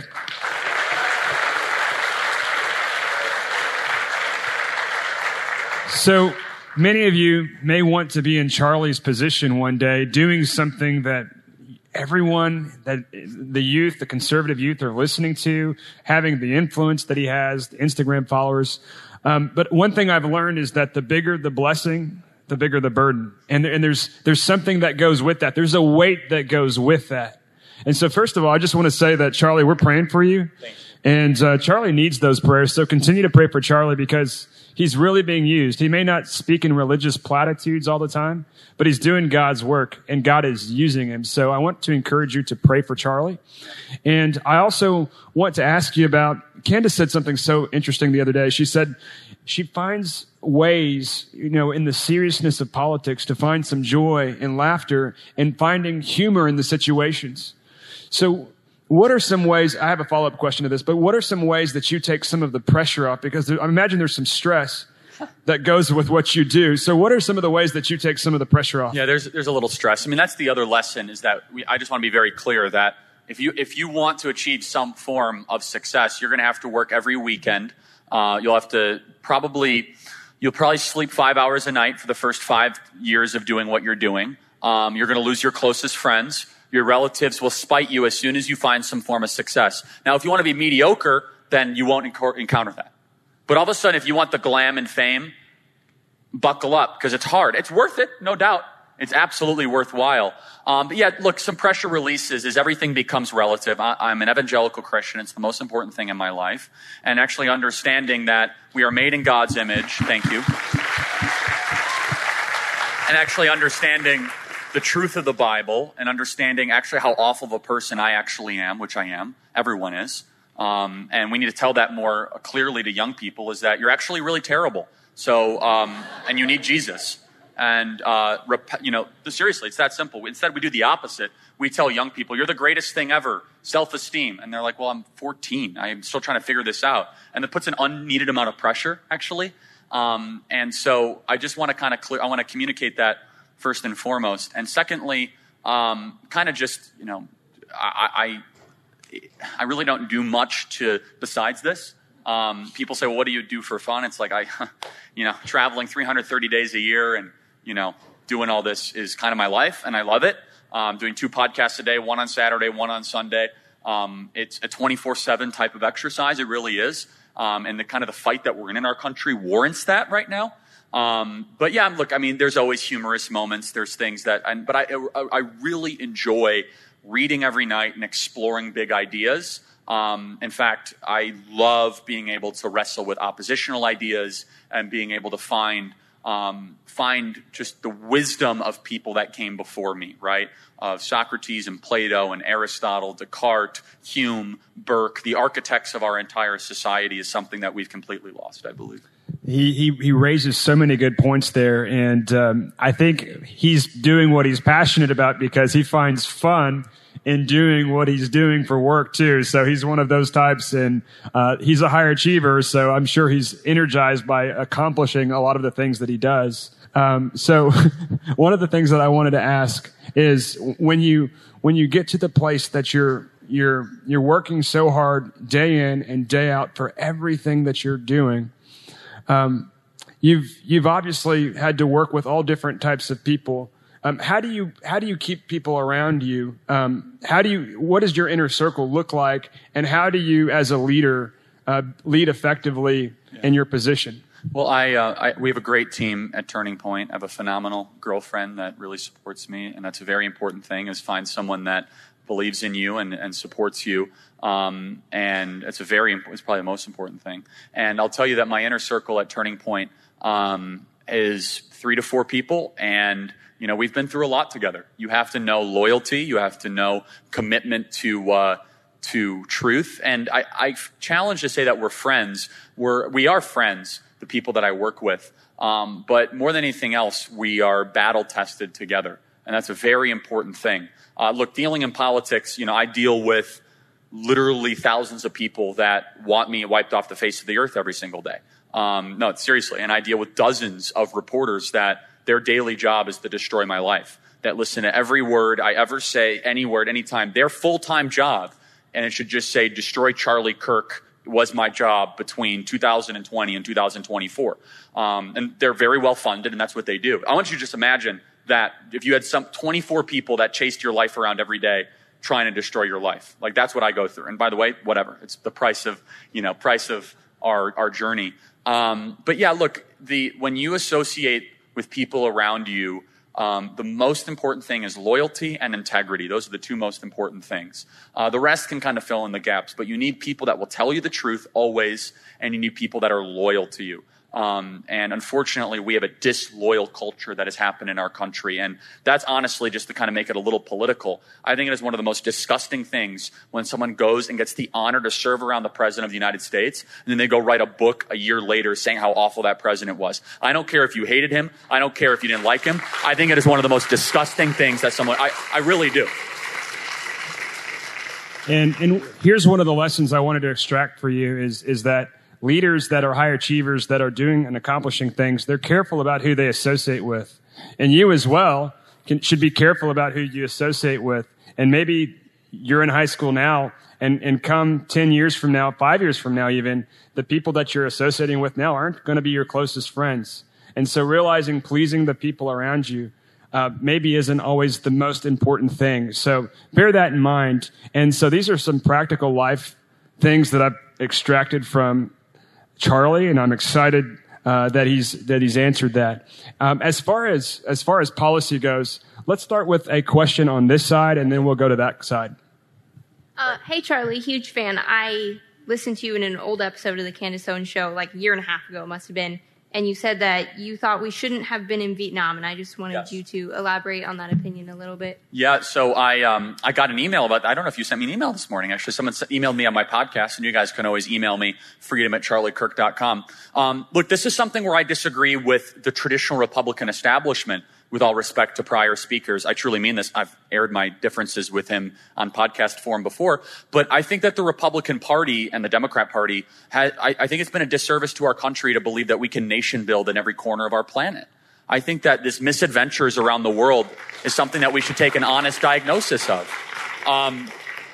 So many of you may want to be in Charlie's position one day, doing something that everyone, that the youth, the conservative youth are listening to, having the influence that he has, the Instagram followers. Um, but one thing I've learned is that the bigger the blessing, the bigger the burden. And, and there's, there's something that goes with that. There's a weight that goes with that. And so first of all, I just want to say that, Charlie, we're praying for you. And uh, Charlie needs those prayers. So continue to pray for Charlie, because he's really being used. He may not speak in religious platitudes all the time, but he's doing God's work, and God is using him. So I want to encourage you to pray for Charlie. And I also want to ask you about, Candace said something so interesting the other day. She said she finds ways, you know, in the seriousness of politics to find some joy and laughter and finding humor in the situations. So what are some ways, I have a follow-up question to this, but what are some ways that you take some of the pressure off? Because there, I imagine there's some stress that goes with what you do. So what are some of the ways that you take some of the pressure off? Yeah, there's there's a little stress. I mean, that's the other lesson, is that we, I just want to be very clear that if you if you want to achieve some form of success, you're going to have to work every weekend. Uh, you'll have to probably, you'll probably sleep five hours a night for the first five years of doing what you're doing. Um, you're going to lose your closest friends. Your relatives will spite you as soon as you find some form of success. Now, if you want to be mediocre, then you won't enc- encounter that. But all of a sudden, if you want the glam and fame, buckle up, because it's hard. It's worth it, no doubt. It's absolutely worthwhile. Um, but yeah, look, some pressure releases is everything becomes relative. I, I'm an evangelical Christian. It's the most important thing in my life. And actually understanding that we are made in God's image. Thank you. And actually understanding the truth of the Bible and understanding actually how awful of a person I actually am, which I am. Everyone is. Um, and we need to tell that more clearly to young people, is that you're actually really terrible. So, um, and you need Jesus. And, uh, rep- you know, seriously, it's that simple. Instead, we do the opposite. We tell young people, you're the greatest thing ever, self-esteem. And they're like, well, I'm fourteen. I'm still trying to figure this out. And it puts an unneeded amount of pressure, actually. Um, and so I just want to kind of clear, I want to communicate that first and foremost. And secondly, um, kind of just, you know, I, I, I really don't do much to, besides this. Um, people say, well, what do you do for fun? It's like, I, you know, traveling three hundred thirty days a year and, you know, doing all this is kind of my life, and I love it. Um, doing two podcasts a day, one on Saturday, one on Sunday. Um, it's a twenty-four seven type of exercise. It really is. Um, and the kind of the fight that we're in in our country warrants that right now. Um, but yeah, look, I mean, there's always humorous moments. There's things that, and, but I, I really enjoy reading every night and exploring big ideas. Um, in fact, I love being able to wrestle with oppositional ideas and being able to find, um, find just the wisdom of people that came before me, right? Of Socrates and Plato and Aristotle, Descartes, Hume, Burke. The architects of our entire society is something that we've completely lost, I believe. He, he, he raises so many good points there. And, um, I think he's doing what he's passionate about because he finds fun in doing what he's doing for work too. So he's one of those types, and uh, he's a high achiever. So I'm sure he's energized by accomplishing a lot of the things that he does. Um, so one of the things that I wanted to ask is when you when you get to the place that you're you're you're working so hard day in and day out for everything that you're doing, um, you've you've obviously had to work with all different types of people. Um, how do you how do you keep people around you? Um, how do you what does your inner circle look like, and how do you, as a leader, uh, lead effectively yeah. in your position? Well, I, uh, I we have a great team at Turning Point. I have a phenomenal girlfriend that really supports me, and that's a very important thing: is find someone that believes in you and, and supports you. Um, and it's a very it's probably the most important thing. And I'll tell you that my inner circle at Turning Point um, is three to four people, and you know, we've been through a lot together. You have to know loyalty. You have to know commitment to uh, to truth. And I, I challenge to say that we're friends. We're we are friends, the people that I work with. Um, but more than anything else, we are battle tested together, and that's a very important thing. Uh, look, dealing in politics, you know, I deal with literally thousands of people that want me wiped off the face of the earth every single day. Um, no, seriously, and I deal with dozens of reporters that their daily job is to destroy my life, that listen to every word I ever say, any word, anytime. Their full-time job, and it should just say, destroy Charlie Kirk was my job between two thousand twenty and two thousand twenty-four. Um, and they're very well funded, and that's what they do. I want you to just imagine that if you had some twenty-four people that chased your life around every day trying to destroy your life. Like, that's what I go through. And by the way, whatever. It's the price of, you know, price of our, our journey. Um, but yeah, look, the when you associate with people around you, um, the most important thing is loyalty and integrity. Those are the two most important things. Uh, the rest can kind of fill in the gaps, but you need people that will tell you the truth always, and you need people that are loyal to you. Um, and unfortunately, we have a disloyal culture that has happened in our country. And that's honestly, just to kind of make it a little political, I think it is one of the most disgusting things when someone goes and gets the honor to serve around the president of the United States, and then they go write a book a year later saying how awful that president was. I don't care if you hated him. I don't care if you didn't like him. I think it is one of the most disgusting things that someone, I, I really do. And, and here's one of the lessons I wanted to extract for you is, is that leaders that are high achievers, that are doing and accomplishing things, they're careful about who they associate with. And you as well can, should be careful about who you associate with. And maybe you're in high school now, and, and come ten years from now, five years from now even, the people that you're associating with now aren't going to be your closest friends. And so realizing pleasing the people around you uh, maybe isn't always the most important thing. So bear that in mind. And so these are some practical life things that I've extracted from Charlie, and I'm excited uh, that he's that he's answered that. Um, as far as as far as policy goes, let's start with a question on this side, and then we'll go to that side. Uh, hey, Charlie, huge fan. I listened to you in an old episode of the Candace Owens Show, like a year and a half ago, it must have been, and you said that you thought we shouldn't have been in Vietnam, and I just wanted Yes. you to elaborate on that opinion a little bit. Yeah, so I um, I got an email about, I don't know if you sent me an email this morning. Actually, someone s- emailed me on my podcast, and you guys can always email me, freedom at charlie kirk dot com. Um, look, this is something where I disagree with the traditional Republican establishment, with all respect to prior speakers. I truly mean this. I've aired my differences with him on podcast forum before. But I think that the Republican Party and the Democrat Party, ha- I, I think it's been a disservice to our country to believe that we can nation build in every corner of our planet. I think that this misadventures around the world is something that we should take an honest diagnosis of. Um,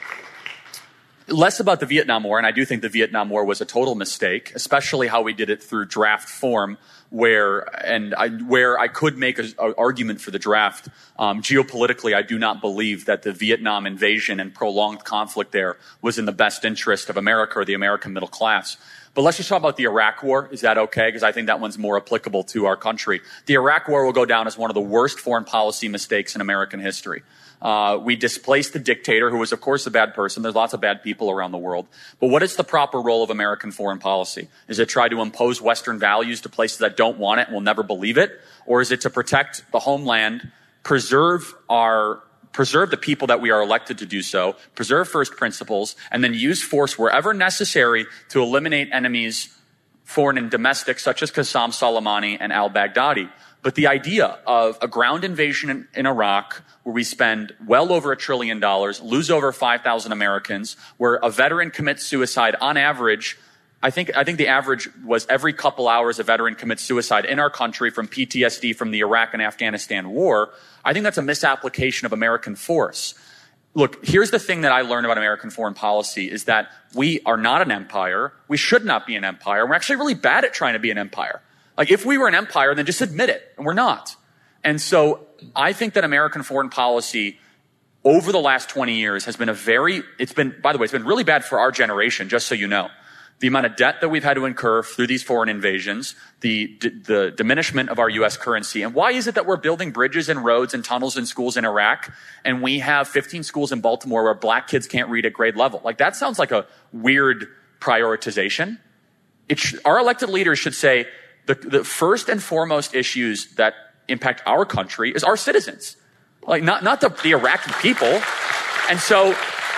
less about the Vietnam War, and I do think the Vietnam War was a total mistake, especially how we did it through draft form, where and I, where I could make an argument for the draft. Um, geopolitically, I do not believe that the Vietnam invasion and prolonged conflict there was in the best interest of America or the American middle class. But let's just talk about the Iraq War. Is that okay? Because I think that one's more applicable to our country. The Iraq War will go down as one of the worst foreign policy mistakes in American history. Uh, we displaced the dictator, who was, of course, a bad person. There's lots of bad people around the world. But what is the proper role of American foreign policy? Is it try to impose Western values to places that don't want it and will never believe it? Or is it to protect the homeland, preserve our preserve the people that we are elected to do so, preserve first principles, and then use force wherever necessary to eliminate enemies, foreign and domestic, such as Qassam Soleimani and al-Baghdadi? But the idea of a ground invasion in, in Iraq, where we spend well over a trillion dollars, lose over five thousand Americans, where a veteran commits suicide on average, I think, I think the average was every couple hours a veteran commits suicide in our country from P T S D from the Iraq and Afghanistan war. I think that's a misapplication of American force. Look, here's the thing that I learned about American foreign policy is that we are not an empire. We should not be an empire. We're actually really bad at trying to be an empire. Like, if we were an empire, then just admit it, and we're not. And so I think that American foreign policy over the last twenty years has been a very, it's been, by the way, it's been really bad for our generation, just so you know. The amount of debt that we've had to incur through these foreign invasions, the, d- the diminishment of our U S currency. And why is it that we're building bridges and roads and tunnels and schools in Iraq, and we have fifteen schools in Baltimore where black kids can't read at grade level? Like, that sounds like a weird prioritization. It sh- our elected leaders should say, The, the first and foremost issues that impact our country is our citizens, like not, not the, the Iraqi people. And so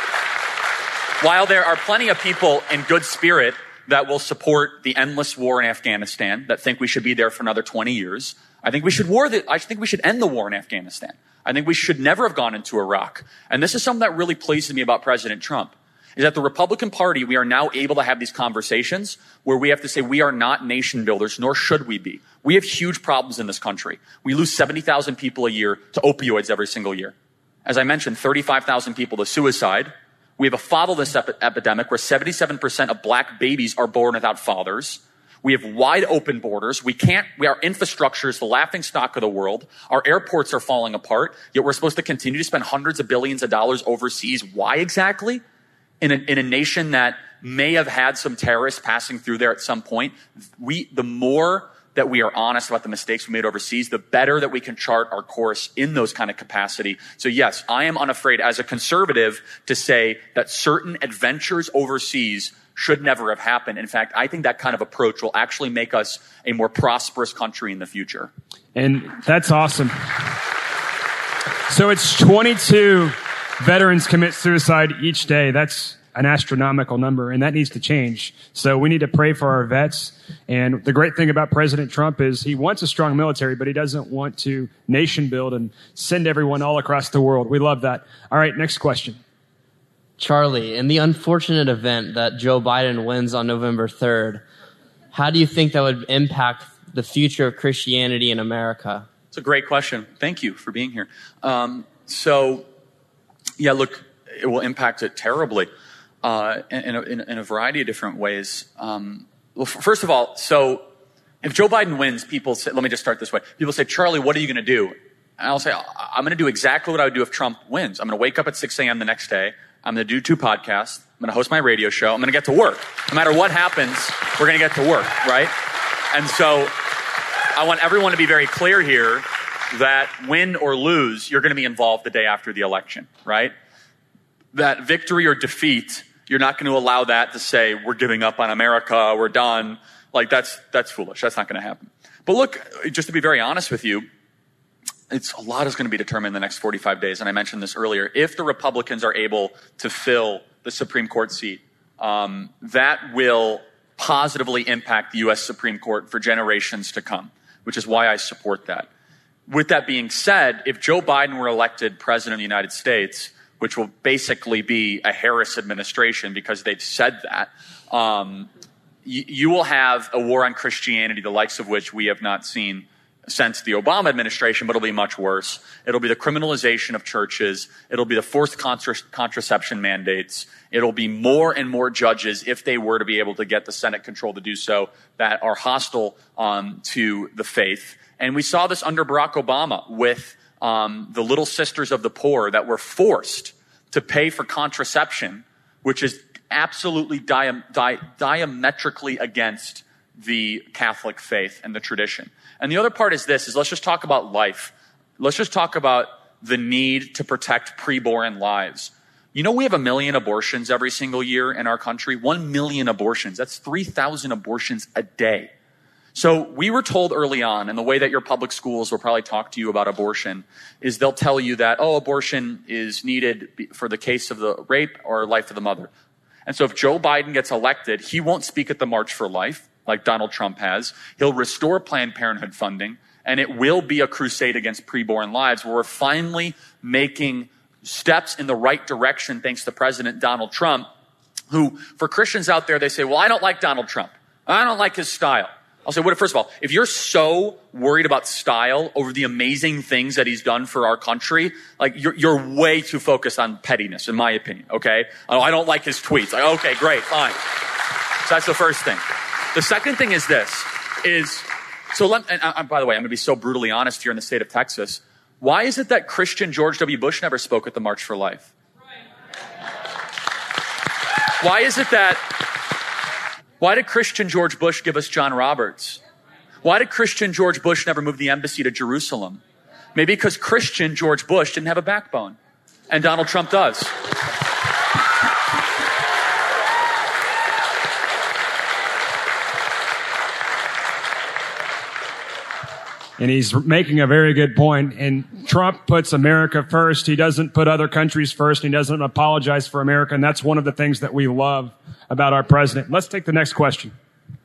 while there are plenty of people in good spirit that will support the endless war in Afghanistan, that think we should be there for another twenty years, I think we should war the, I think we should end the war in Afghanistan. I think we should never have gone into Iraq. And this is something that really pleases me about President Trump. Is that the Republican Party, we are now able to have these conversations where we have to say we are not nation builders, nor should we be. We have huge problems in this country. We lose seventy thousand people a year to opioids every single year. As I mentioned, thirty-five thousand people to suicide. We have a fatherless ep- epidemic where seventy-seven percent of black babies are born without fathers. We have wide open borders. We can't, we, our infrastructure is the laughing stock of the world. Our airports are falling apart, yet we're supposed to continue to spend hundreds of billions of dollars overseas. Why exactly? In a, in a nation that may have had some terrorists passing through there at some point, we, the more that we are honest about the mistakes we made overseas, the better that we can chart our course in those kind of capacity. So yes, I am unafraid as a conservative to say that certain adventures overseas should never have happened. In fact, I think that kind of approach will actually make us a more prosperous country in the future. And that's awesome. So it's twenty-two veterans commit suicide each day. That's an astronomical number, and that needs to change. So we need to pray for our vets. And the great thing about President Trump is he wants a strong military, but he doesn't want to nation build and send everyone all across the world. We love that. All right, next question. Charlie, in the unfortunate event that Joe Biden wins on November third, how do you think that would impact the future of Christianity in America? It's a great question. Thank you for being here. Um, so, yeah, look, it will impact it terribly uh, in, in, in a variety of different ways. Um, well, f- first of all, so if Joe Biden wins, people say, let me just start this way. People say, Charlie, what are you going to do? And I'll say, I'm going to do exactly what I would do if Trump wins. I'm going to wake up at six a.m. the next day. I'm going to do two podcasts. I'm going to host my radio show. I'm going to get to work. No matter what happens, we're going to get to work, right? And so I want everyone to be very clear here that win or lose, you're going to be involved the day after the election, right? That victory or defeat, you're not going to allow that to say, we're giving up on America, we're done. Like, that's that's foolish. That's not going to happen. But look, just to be very honest with you, it's a lot is going to be determined in the next forty-five days. And I mentioned this earlier. If the Republicans are able to fill the Supreme Court seat, um, that will positively impact the U S Supreme Court for generations to come, which is why I support that. With that being said, if Joe Biden were elected president of the United States, which will basically be a Harris administration because they've said that, um, you, you will have a war on Christianity, the likes of which we have not seen since the Obama administration, but it'll be much worse. It'll be the criminalization of churches. It'll be the forced contra- contraception mandates. It'll be more and more judges, if they were to be able to get the Senate control to do so, that are hostile um, to the faith. And we saw this under Barack Obama with um, the Little Sisters of the Poor that were forced to pay for contraception, which is absolutely dia- di- diametrically against the Catholic faith and the tradition. And the other part is this, is let's just talk about life. Let's just talk about the need to protect preborn lives. You know, we have a million abortions every single year in our country. One million abortions. That's three thousand abortions a day. So we were told early on, and the way that your public schools will probably talk to you about abortion is they'll tell you that, oh, abortion is needed for the case of the rape or life of the mother. And so if Joe Biden gets elected, he won't speak at the March for Life like Donald Trump has. He'll restore Planned Parenthood funding, and it will be a crusade against preborn lives where we're finally making steps in the right direction thanks to President Donald Trump, who, for Christians out there, they say, well, I don't like Donald Trump. I don't like his style. I'll say, well, first of all, if you're so worried about style over the amazing things that he's done for our country, like you're, you're way too focused on pettiness, in my opinion, okay? Oh, I don't like his tweets. Like, okay, great, fine. So that's the first thing. The second thing is this, is, so let, and I, by the way, I'm going to be so brutally honest here in the state of Texas. Why is it that Christian George W. Bush never spoke at the March for Life? Why is it that, why did Christian George Bush give us John Roberts? Why did Christian George Bush never move the embassy to Jerusalem? Maybe because Christian George Bush didn't have a backbone, and Donald Trump does. And he's making a very good point. And Trump puts America first. He doesn't put other countries first. He doesn't apologize for America. And that's one of the things that we love about our president. Let's take the next question.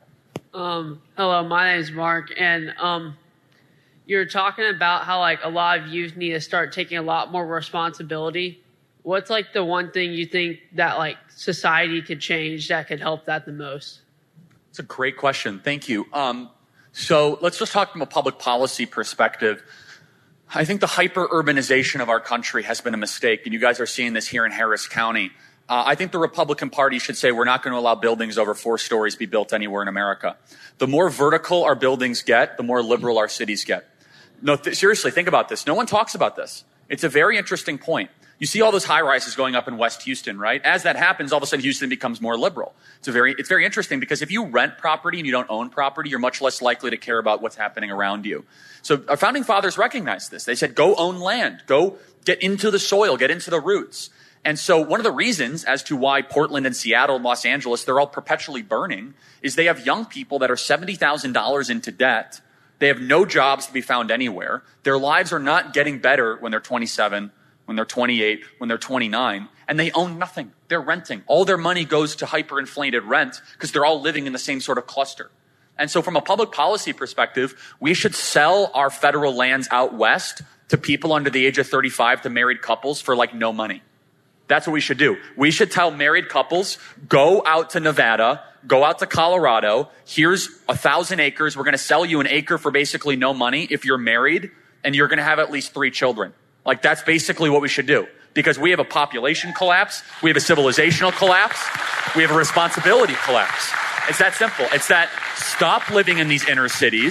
Um, hello, my name is Mark. And um, you're talking about how like a lot of youth need to start taking a lot more responsibility. What's like the one thing you think that like society could change that could help that the most? It's a great question. Thank you. Um, So let's just talk from a public policy perspective. I think the hyper-urbanization of our country has been a mistake, and you guys are seeing this here in Harris County. Uh, I think the Republican Party should say we're not going to allow buildings over four stories be built anywhere in America. The more vertical our buildings get, the more liberal our cities get. No, th- seriously, think about this. No one talks about this. It's a very interesting point. You see all those high-rises going up in West Houston, right? As that happens, all of a sudden Houston becomes more liberal. It's a very, it's very interesting because if you rent property and you don't own property, you're much less likely to care about what's happening around you. So our founding fathers recognized this. They said, go own land. Go get into the soil. Get into the roots. And so one of the reasons as to why Portland and Seattle and Los Angeles, they're all perpetually burning, is they have young people that are seventy thousand dollars into debt. They have no jobs to be found anywhere. Their lives are not getting better when they're twenty-seven, when they're twenty-eight, when they're twenty-nine, and they own nothing. They're renting. All their money goes to hyperinflated rent because they're all living in the same sort of cluster. And so from a public policy perspective, we should sell our federal lands out west to people under the age of thirty-five, to married couples for like no money. That's what we should do. We should tell married couples, go out to Nevada, go out to Colorado. Here's a thousand acres. We're going to sell you an acre for basically no money if you're married, and you're going to have at least three children. Like, that's basically what we should do, because we have a population collapse. We have a civilizational collapse. We have a responsibility collapse. It's that simple. It's that stop living in these inner cities,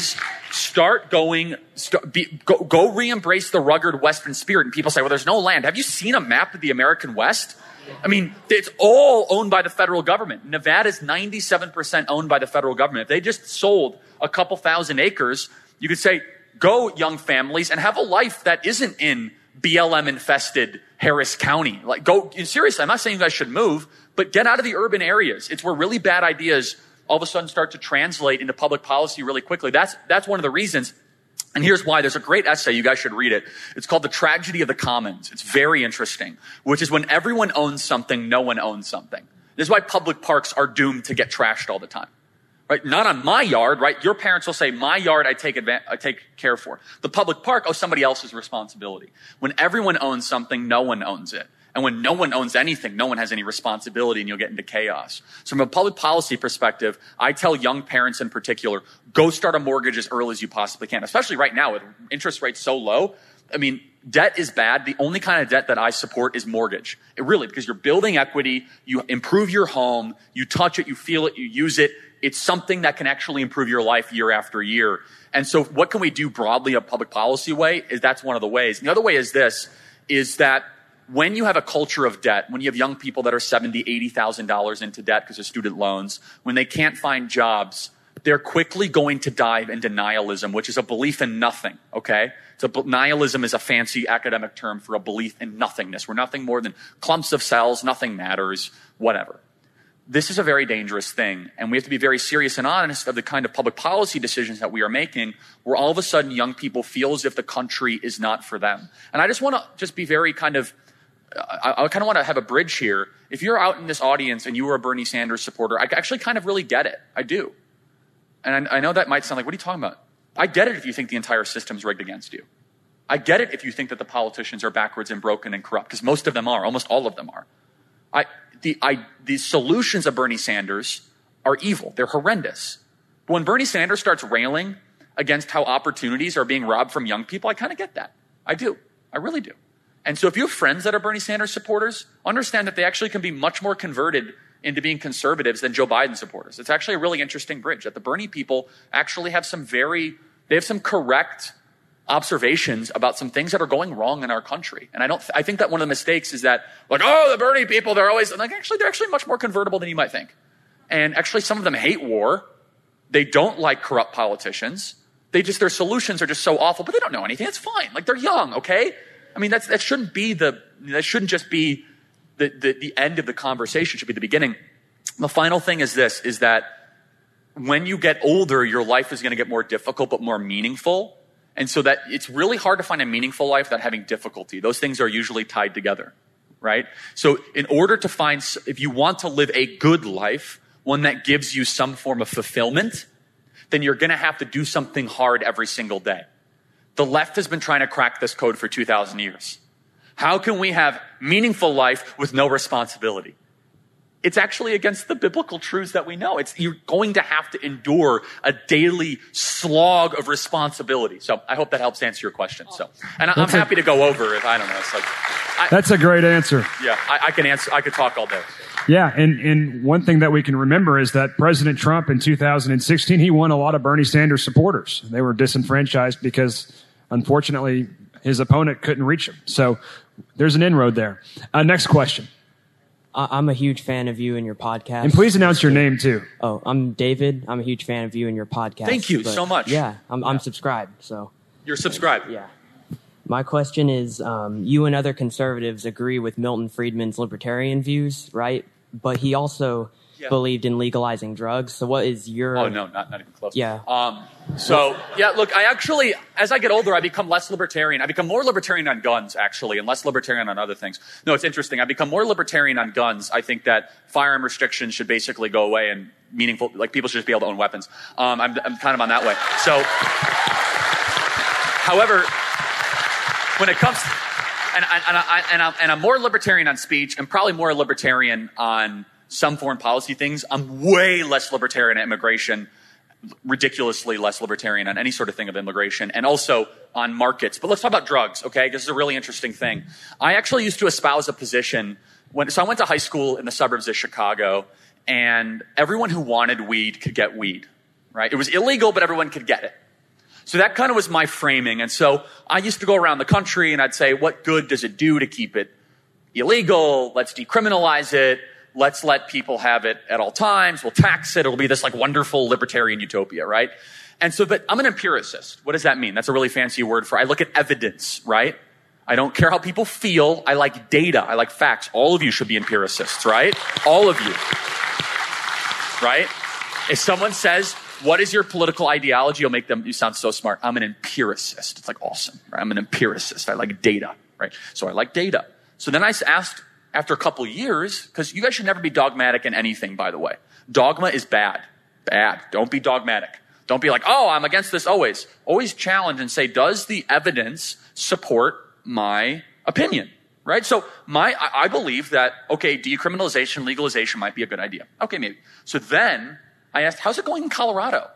Start going, start, be, go, go re-embrace the rugged Western spirit. And people say, well, there's no land. Have you seen a map of the American West? I mean, it's all owned by the federal government. Nevada's ninety-seven percent owned by the federal government. If they just sold a couple thousand acres, you could say, go, young families, and have a life that isn't in B L M-infested Harris County. Like, go, seriously, I'm not saying you guys should move, but get out of the urban areas. It's where really bad ideas all of a sudden start to translate into public policy really quickly. That's, that's one of the reasons. And here's why. There's a great essay. You guys should read it. It's called The Tragedy of the Commons. It's very interesting, which is when everyone owns something, no one owns something. This is why public parks are doomed to get trashed all the time. Right? Not on my yard, right? Your parents will say, my yard, I take advan- I take care for. The public park, oh, somebody else's responsibility. When everyone owns something, no one owns it. And when no one owns anything, no one has any responsibility, and you'll get into chaos. So from a public policy perspective, I tell young parents in particular, go start a mortgage as early as you possibly can, especially right now with interest rates so low. I mean, debt is bad. The only kind of debt that I support is mortgage. It really, because you're building equity, you improve your home, you touch it, you feel it, you use it. It's something that can actually improve your life year after year. And so what can we do broadly a public policy way? Is that's one of the ways. And the other way is this, is that when you have a culture of debt, when you have young people that are seventy thousand dollars, eighty thousand dollars into debt because of student loans, when they can't find jobs, they're quickly going to dive into nihilism, which is a belief in nothing, okay? So nihilism is a fancy academic term for a belief in nothingness. We're nothing more than clumps of cells, nothing matters, whatever. This is a very dangerous thing, and we have to be very serious and honest of the kind of public policy decisions that we are making, where all of a sudden young people feel as if the country is not for them. And I just want to just be very kind of I, I kind of want to have a bridge here. If you're out in this audience and you were a Bernie Sanders supporter, I actually kind of really get it. I do. And I, I know that might sound like, what are you talking about? I get it if you think the entire system's rigged against you. I get it if you think that the politicians are backwards and broken and corrupt, because most of them are. Almost all of them are. I, the, I, the solutions of Bernie Sanders are evil. They're horrendous. But when Bernie Sanders starts railing against how opportunities are being robbed from young people, I kind of get that. I do. I really do. And so if you have friends that are Bernie Sanders supporters, understand that they actually can be much more converted into being conservatives than Joe Biden supporters. It's actually a really interesting bridge that the Bernie people actually have some very, they have some correct observations about some things that are going wrong in our country. And I don't, I think that one of the mistakes is that, like, oh, the Bernie people, they're always, like, actually, they're actually much more convertible than you might think. And actually, some of them hate war. They don't like corrupt politicians. They just, their solutions are just so awful, but they don't know anything. It's fine. Like, they're young, okay? I mean, that's, that shouldn't be the, that shouldn't just be the, the, the end of the conversation. It should be the beginning. The final thing is this, is that when you get older, your life is going to get more difficult, but more meaningful. And so that it's really hard to find a meaningful life without having difficulty. Those things are usually tied together, right? So in order to find, if you want to live a good life, one that gives you some form of fulfillment, then you're going to have to do something hard every single day. The left has been trying to crack this code for two thousand years. How can we have meaningful life with no responsibility? It's actually against the biblical truths that we know. It's, you're going to have to endure a daily slog of responsibility. So I hope that helps answer your question. So, and I, I'm happy to go over if I don't know. It's like, I, That's a great answer. Yeah, I, I can answer. I could talk all day. Yeah, and, and one thing that we can remember is that President Trump in two thousand sixteen, he won a lot of Bernie Sanders supporters. They were disenfranchised because, unfortunately, his opponent couldn't reach him. So there's an inroad there. Uh, next question. I'm a huge fan of you and your podcast. And please announce your name, too. Oh, I'm David. I'm a huge fan of you and your podcast. Thank you but so much. Yeah, I'm, I'm subscribed. So You're subscribed? Yeah. My question is, um, you and other conservatives agree with Milton Friedman's libertarian views, right? But he also yeah. believed in legalizing drugs. So what is your... Oh, no, not, not even close. Yeah. Um, so, yeah, look, I actually, as I get older, I become less libertarian. I become more libertarian on guns, actually, and less libertarian on other things. No, it's interesting. I become more libertarian on guns. I think that firearm restrictions should basically go away and meaningful, like people should just be able to own weapons. Um, I'm, I'm kind of on that way. So, however, when it comes to, and, and, I, and, I'm, and I'm more libertarian on speech and probably more libertarian on some foreign policy things. I'm way less libertarian on immigration, ridiculously less libertarian on any sort of thing of immigration, and also on markets. But let's talk about drugs, okay? This is a really interesting thing. I actually used to espouse a position. When, so I went to high school in the suburbs of Chicago, and everyone who wanted weed could get weed, right? It was illegal, but everyone could get it. So that kind of was my framing. And so I used to go around the country and I'd say, what good does it do to keep it illegal? Let's decriminalize it. Let's let people have it at all times. We'll tax it. It'll be this like wonderful libertarian utopia, right? And so, but I'm an empiricist. What does that mean? That's a really fancy word for, I look at evidence, right? I don't care how people feel. I like data. I like facts. All of you should be empiricists, right? All of you, right? If someone says, what is your political ideology? You'll make them, you sound so smart. I'm an empiricist. It's like awesome, right? I'm an empiricist. I like data, right? So I like data. So then I asked after a couple years, because you guys should never be dogmatic in anything, by the way. Dogma is bad. Bad. Don't be dogmatic. Don't be like, oh, I'm against this always. Always challenge and say, does the evidence support my opinion, right? So my, I, I believe that, okay, decriminalization, legalization might be a good idea. Okay, maybe. So then I asked, how's it going in Colorado?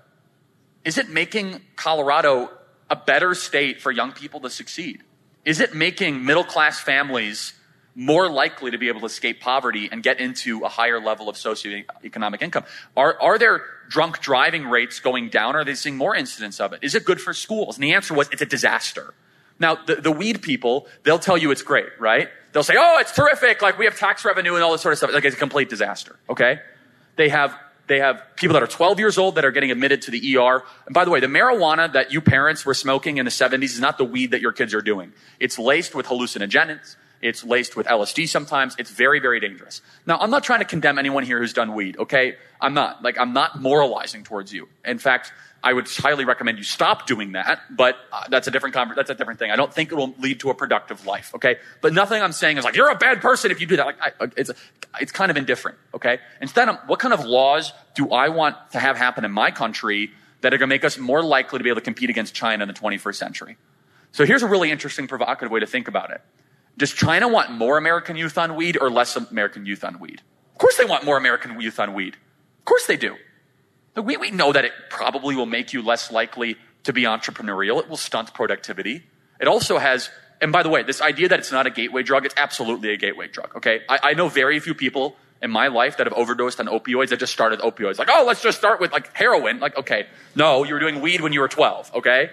Is it making Colorado a better state for young people to succeed? Is it making middle-class families more likely to be able to escape poverty and get into a higher level of socioeconomic income? Are, are there drunk driving rates going down? Are they seeing more incidents of it? Is it good for schools? And the answer was, it's a disaster. Now, the, the weed people, they'll tell you it's great, right? They'll say, oh, it's terrific. Like, we have tax revenue and all this sort of stuff. Like, it's a complete disaster, okay? They have, they have people that are twelve years old that are getting admitted to the E R. And by the way, the marijuana that you parents were smoking in the seventies is not the weed that your kids are doing. It's laced with hallucinogens. It's laced with L S D sometimes. It's very, very dangerous. Now, I'm not trying to condemn anyone here who's done weed, okay? I'm not. Like, I'm not moralizing towards you. In fact, I would highly recommend you stop doing that, but uh, that's a different conver- that's a different thing. I don't think it will lead to a productive life, okay? But nothing I'm saying is like, you're a bad person if you do that. Like, I, it's, it's kind of indifferent, okay? Instead, I'm, what kind of laws do I want to have happen in my country that are going to make us more likely to be able to compete against China in the twenty-first century? So here's a really interesting, provocative way to think about it. Does China want more American youth on weed or less American youth on weed? Of course they want more American youth on weed. Of course they do. We, we know that it probably will make you less likely to be entrepreneurial. It will stunt productivity. It also has, and by the way, this idea that it's not a gateway drug, it's absolutely a gateway drug, okay? I, I know very few people in my life that have overdosed on opioids that just started opioids. Like, oh, let's just start with like heroin. Like, okay, no, you were doing weed when you were twelve, okay?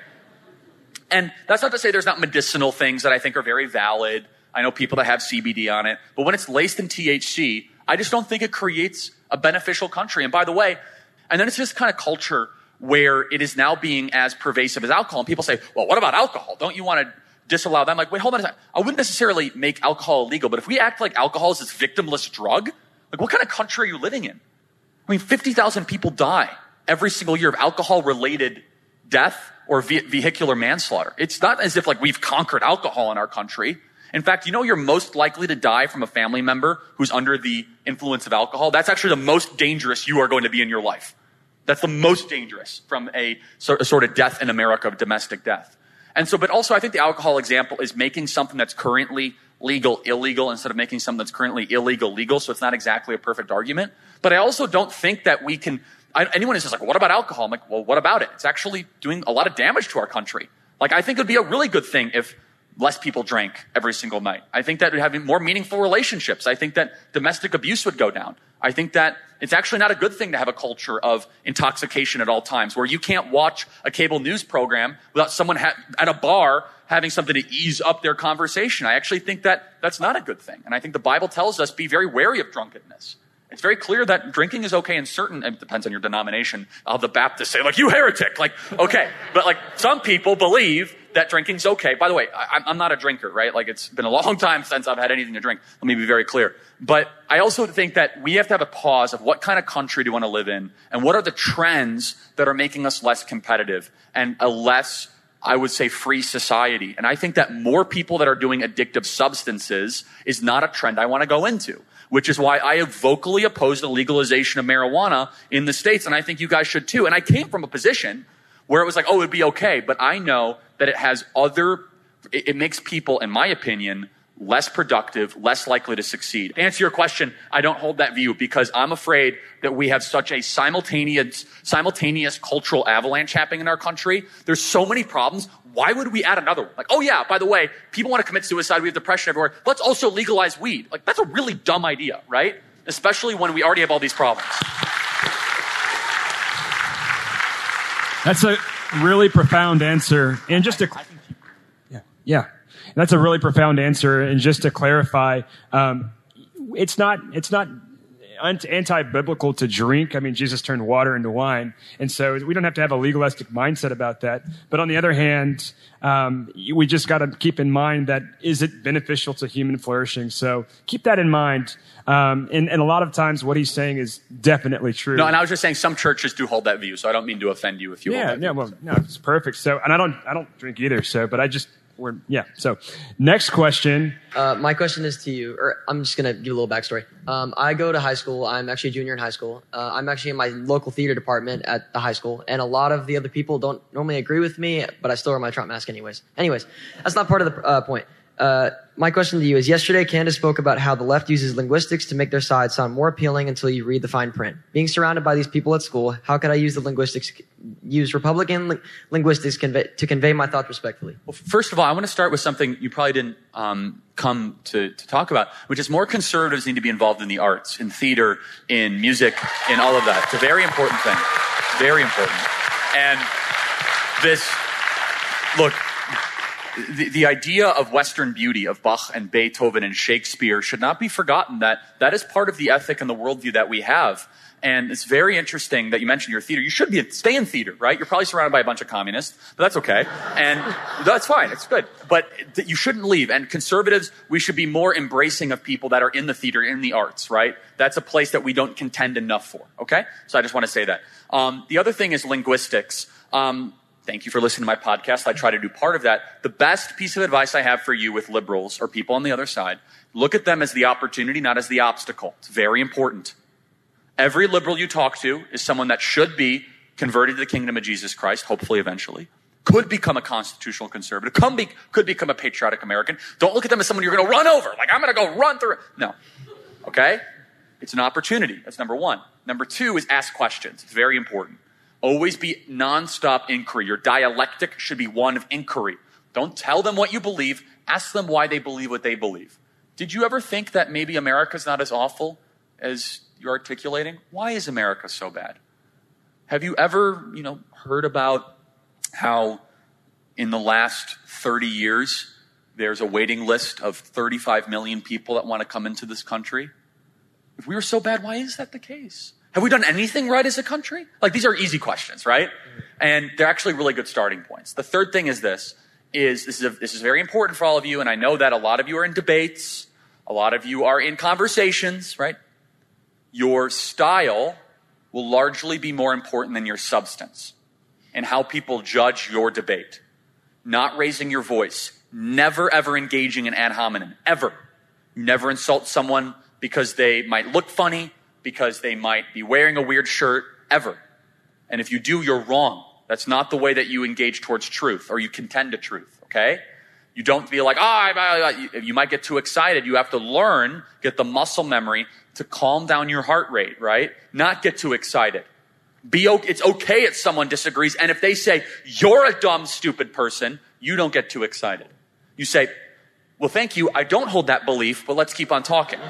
And that's not to say there's not medicinal things that I think are very valid. I know people that have C B D on it. But when it's laced in T H C, I just don't think it creates a beneficial country. And by the way, and then it's just kind of culture where it is now being as pervasive as alcohol. And people say, well, what about alcohol? Don't you want to disallow that? I'm like, wait, hold on a second. I wouldn't necessarily make alcohol illegal, but if we act like alcohol is this victimless drug, like what kind of country are you living in? I mean, fifty thousand people die every single year of alcohol-related death or ve- vehicular manslaughter. It's not as if like we've conquered alcohol in our country. In fact, you know you're most likely to die from a family member who's under the influence of alcohol? That's actually the most dangerous you are going to be in your life. That's the most dangerous from a sort of death in America, domestic death. And so, but also I think the alcohol example is making something that's currently legal illegal instead of making something that's currently illegal legal. So it's not exactly a perfect argument. But I also don't think that we can, I, anyone is just like, well, what about alcohol? I'm like, well, what about it? It's actually doing a lot of damage to our country. Like, I think it would be a really good thing if less people drank every single night. I think that would have more meaningful relationships. I think that domestic abuse would go down. I think that it's actually not a good thing to have a culture of intoxication at all times where you can't watch a cable news program without someone ha- at a bar having something to ease up their conversation. I actually think that that's not a good thing. And I think the Bible tells us be very wary of drunkenness. It's very clear that drinking is okay in certain, it depends on your denomination. I'll have the Baptists say, like, you heretic. Like, okay. But like, some people believe that drinking's okay. By the way, I, I'm not a drinker, right? Like, it's been a long time since I've had anything to drink. Let me be very clear. But I also think that we have to have a pause of what kind of country do we want to live in? And what are the trends that are making us less competitive and a less, I would say, free society? And I think that more people that are doing addictive substances is not a trend I want to go into, which is why I have vocally opposed the legalization of marijuana in the States. And I think you guys should too. And I came from a position where it was like, oh, it'd be okay. But I know that it has other, it, it makes people, in my opinion, less productive, less likely to succeed. To answer your question, I don't hold that view because I'm afraid that we have such a simultaneous, simultaneous cultural avalanche happening in our country. There's so many problems. Why would we add another one? Like, oh yeah, by the way, people want to commit suicide. We have depression everywhere. Let's also legalize weed. Like, that's a really dumb idea, right? Especially when we already have all these problems. That's a really profound answer. And just to, yeah, yeah, that's a really profound answer. And just to clarify, um, it's not, it's not anti-biblical to drink. I mean, Jesus turned water into wine. And so we don't have to have a legalistic mindset about that. But on the other hand, um, we just got to keep in mind that is it beneficial to human flourishing? So keep that in mind. Um, and, and a lot of times what he's saying is definitely true. No, and I was just saying some churches do hold that view, so I don't mean to offend you if you yeah, hold that yeah, view. well, no, it's perfect. So, and I don't, I don't drink either. So, but I just, we're, yeah. So next question. Uh, my question is to you, or I'm just going to give a little backstory. Um, I go to high school. I'm actually a junior in high school. Uh, I'm actually in my local theater department at the high school. And a lot of the other people don't normally agree with me, but I still wear my Trump mask anyways. Anyways, that's not part of the uh, point. Uh, my question to you is, yesterday Candace spoke about how the left uses linguistics to make their side sound more appealing until you read the fine print. Being surrounded by these people at school, how could I use the linguistics, use Republican li- linguistics convey, to convey my thoughts respectfully? Well, first of all, I want to start with something you probably didn't um, come to, to talk about, which is more conservatives need to be involved in the arts, in theater, in music, in all of that. It's a very important thing. Very important. And this, look, The, the idea of Western beauty, of Bach and Beethoven and Shakespeare, should not be forgotten. That that is part of the ethic and the worldview that we have. And it's very interesting that you mentioned your theater. You should be stay in theater, right? You're probably surrounded by a bunch of communists, but that's okay. And that's fine. It's good. But th- you shouldn't leave. And conservatives, we should be more embracing of people that are in the theater, in the arts, right? That's a place that we don't contend enough for, okay? So I just want to say that. Um, the other thing is linguistics. Um, Thank you for listening to my podcast. I try to do part of that. The best piece of advice I have for you with liberals or people on the other side, look at them as the opportunity, not as the obstacle. It's very important. Every liberal you talk to is someone that should be converted to the kingdom of Jesus Christ, hopefully eventually, could become a constitutional conservative, could, be, could become a patriotic American. Don't look at them as someone you're going to run over. Like, I'm going to go run through. No. Okay? It's an opportunity. That's number one. Number two is ask questions. It's very important. Always be nonstop inquiry. Your dialectic should be one of inquiry. Don't tell them what you believe. Ask them why they believe what they believe. Did you ever think that maybe America's not as awful as you're articulating? Why is America so bad? Have you ever, you know, heard about how in the last thirty years, there's a waiting list of thirty-five million people that want to come into this country? If we were so bad, why is that the case? Have we done anything right as a country? Like, these are easy questions, right? And they're actually really good starting points. The third thing is this, is this is, a, this is very important for all of you, and I know that a lot of you are in debates, a lot of you are in conversations, right? Your style will largely be more important than your substance and how people judge your debate. Not raising your voice, never ever engaging in ad hominem, ever. You never insult someone because they might look funny, because they might be wearing a weird shirt, ever. And if you do, you're wrong. That's not the way that you engage towards truth or you contend to truth, okay? You don't be like, ah, oh, you might get too excited. You have to learn, get the muscle memory to calm down your heart rate, right? Not get too excited. Be okay. It's okay if someone disagrees. And if they say, you're a dumb, stupid person, you don't get too excited. You say, well, thank you. I don't hold that belief, but let's keep on talking.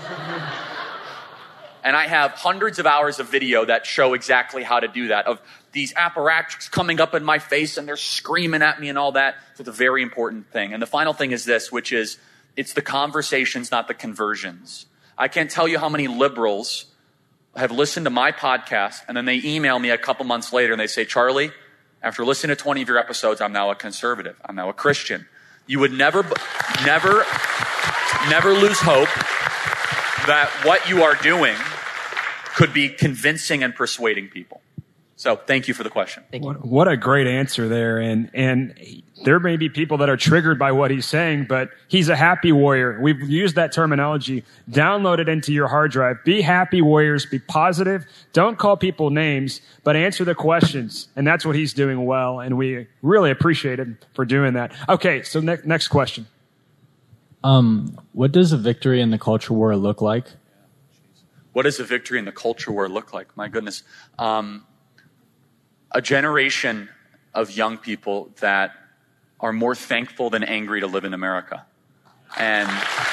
And I have hundreds of hours of video that show exactly how to do that, of these apparatchiks coming up in my face and they're screaming at me and all that. So it's a very important thing. And the final thing is this, which is it's the conversations, not the conversions. I can't tell you how many liberals have listened to my podcast and then they email me a couple months later and they say, Charlie, after listening to twenty of your episodes, I'm now a conservative. I'm now a Christian. You would never, never, never lose hope that what you are doing could be convincing and persuading people. So thank you for the question. Thank you. What, what a great answer there. And, and there may be people that are triggered by what he's saying, but he's a happy warrior. We've used that terminology. Download it into your hard drive. Be happy warriors. Be positive. Don't call people names, but answer the questions. And that's what he's doing well. And we really appreciate him for doing that. Okay. So ne- next question. Um, what does a victory in the culture war look like? What does a victory in the culture war look like? My goodness. Um, a generation of young people that are more thankful than angry to live in America. And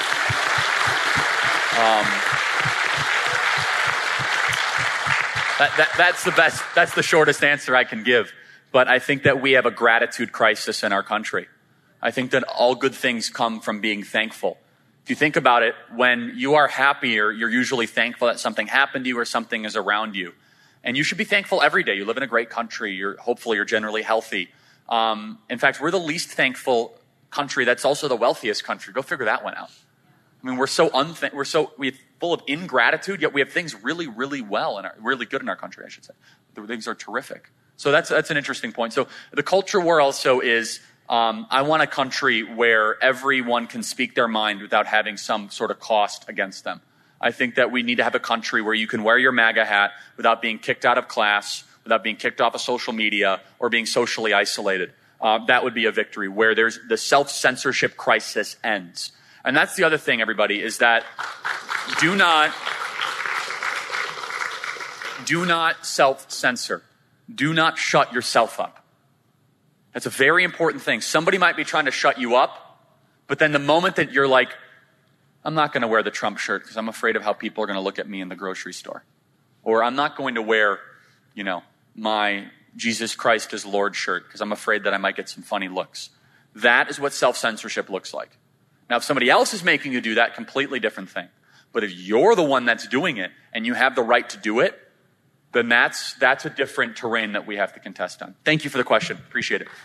um, that, that, that's the best, that's the shortest answer I can give. but I think that we have a gratitude crisis in our country. I think that all good things come from being thankful. If you think about it, when you are happier, you're usually thankful that something happened to you or something is around you. And you should be thankful every day. You live in a great country. You're, hopefully you're generally healthy. Um, in fact, we're the least thankful country that's also the wealthiest country. Go figure that one out. I mean, we're so unthank- we're so we're full of ingratitude, yet we have things really, really well and really good in our country, I should say. The things are terrific. So that's that's an interesting point. So the culture war also is, um, I want a country where everyone can speak their mind without having some sort of cost against them. I think that we need to have a country where you can wear your MAGA hat without being kicked out of class, without being kicked off of social media, or being socially isolated. Uh, that would be a victory where there's the self-censorship crisis ends. And that's the other thing, everybody, is that do not, do not self-censor. Do not shut yourself up. That's a very important thing. Somebody might be trying to shut you up, but then the moment that you're like, I'm not going to wear the Trump shirt because I'm afraid of how people are going to look at me in the grocery store. Or I'm not going to wear, you know, my Jesus Christ is Lord shirt because I'm afraid that I might get some funny looks. That is what self-censorship looks like. Now, if somebody else is making you do that, completely different thing. But if you're the one that's doing it and you have the right to do it, then that's that's a different terrain that we have to contest on. Thank you for the question. Appreciate it.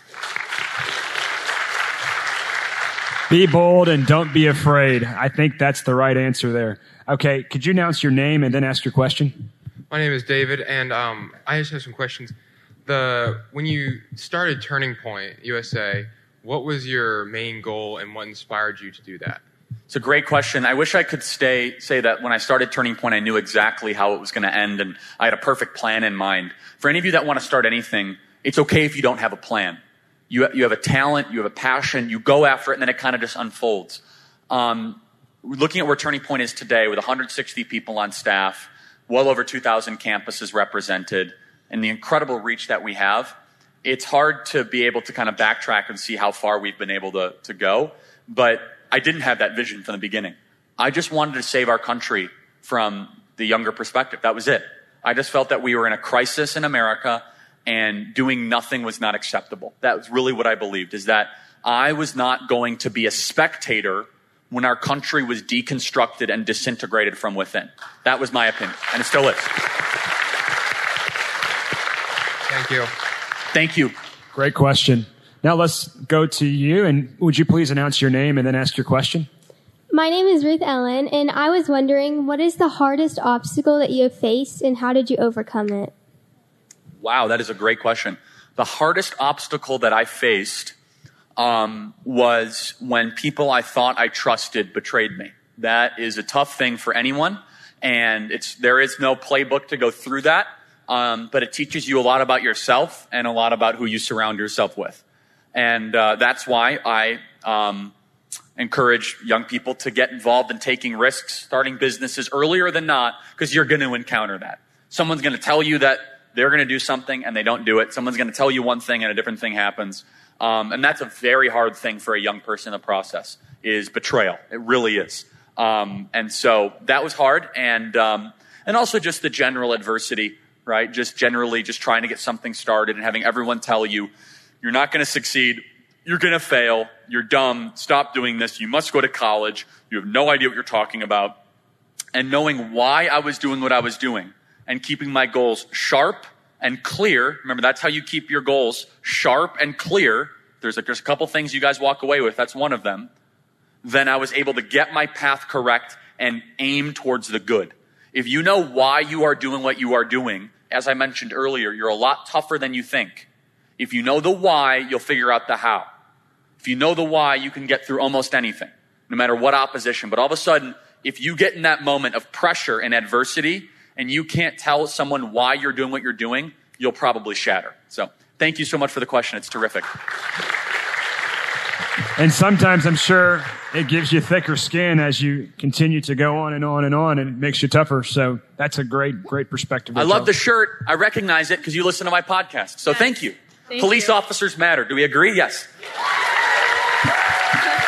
Be bold and don't be afraid. I think that's the right answer there. Okay, could you announce your name and then ask your question? My name is David, and um, I just have some questions. The when you started Turning Point U S A, what was your main goal and what inspired you to do that? It's a great question. I wish I could stay, say that when I started Turning Point, I knew exactly how it was going to end, and I had a perfect plan in mind. For any of you that want to start anything, it's okay if you don't have a plan. You, you have a talent, you have a passion, you go after it, and then it kind of just unfolds. Um, looking at where Turning Point is today with one hundred sixty people on staff, well over two thousand campuses represented, and the incredible reach that we have, it's hard to be able to kind of backtrack and see how far we've been able to, to go. But I didn't have that vision from the beginning. I just wanted to save our country from the younger perspective. That was it. I just felt that we were in a crisis in America and doing nothing was not acceptable. That was really what I believed, is that I was not going to be a spectator when our country was deconstructed and disintegrated from within. That was my opinion, and it still is. Thank you. Thank you. Great question. Now let's go to you, and would you please announce your name and then ask your question? My name is Ruth Ellen, and I was wondering, what is the hardest obstacle that you have faced, and how did you overcome it? Wow, that is a great question. The hardest obstacle that I faced um, was when people I thought I trusted betrayed me. That is a tough thing for anyone, and it's there is no playbook to go through that, um, but it teaches you a lot about yourself and a lot about who you surround yourself with. And uh, that's why I um, encourage young people to get involved in taking risks, starting businesses earlier than not, because you're going to encounter that. Someone's going to tell you that they're going to do something and they don't do it. Someone's going to tell you one thing and a different thing happens. Um, and that's a very hard thing for a young person to process, is betrayal. It really is. Um, and so that was hard. And, um, and also just the general adversity, right? Just generally just trying to get something started and having everyone tell you, you're not going to succeed. You're going to fail. You're dumb. Stop doing this. You must go to college. You have no idea what you're talking about. And knowing why I was doing what I was doing and keeping my goals sharp and clear. Remember, that's how you keep your goals sharp and clear. There's a, there's a couple things you guys walk away with. That's one of them. Then I was able to get my path correct and aim towards the good. If you know why you are doing what you are doing, as I mentioned earlier, you're a lot tougher than you think. If you know the why, you'll figure out the how. If you know the why, you can get through almost anything, no matter what opposition. But all of a sudden, if you get in that moment of pressure and adversity, and you can't tell someone why you're doing what you're doing, you'll probably shatter. So thank you so much for the question. It's terrific. And sometimes I'm sure it gives you thicker skin as you continue to go on and on and on, and it makes you tougher. So that's a great, great perspective. I love the shirt. I recognize it because you listen to my podcast. So thank you. Thank Police you. officers matter. Do we agree? Yes.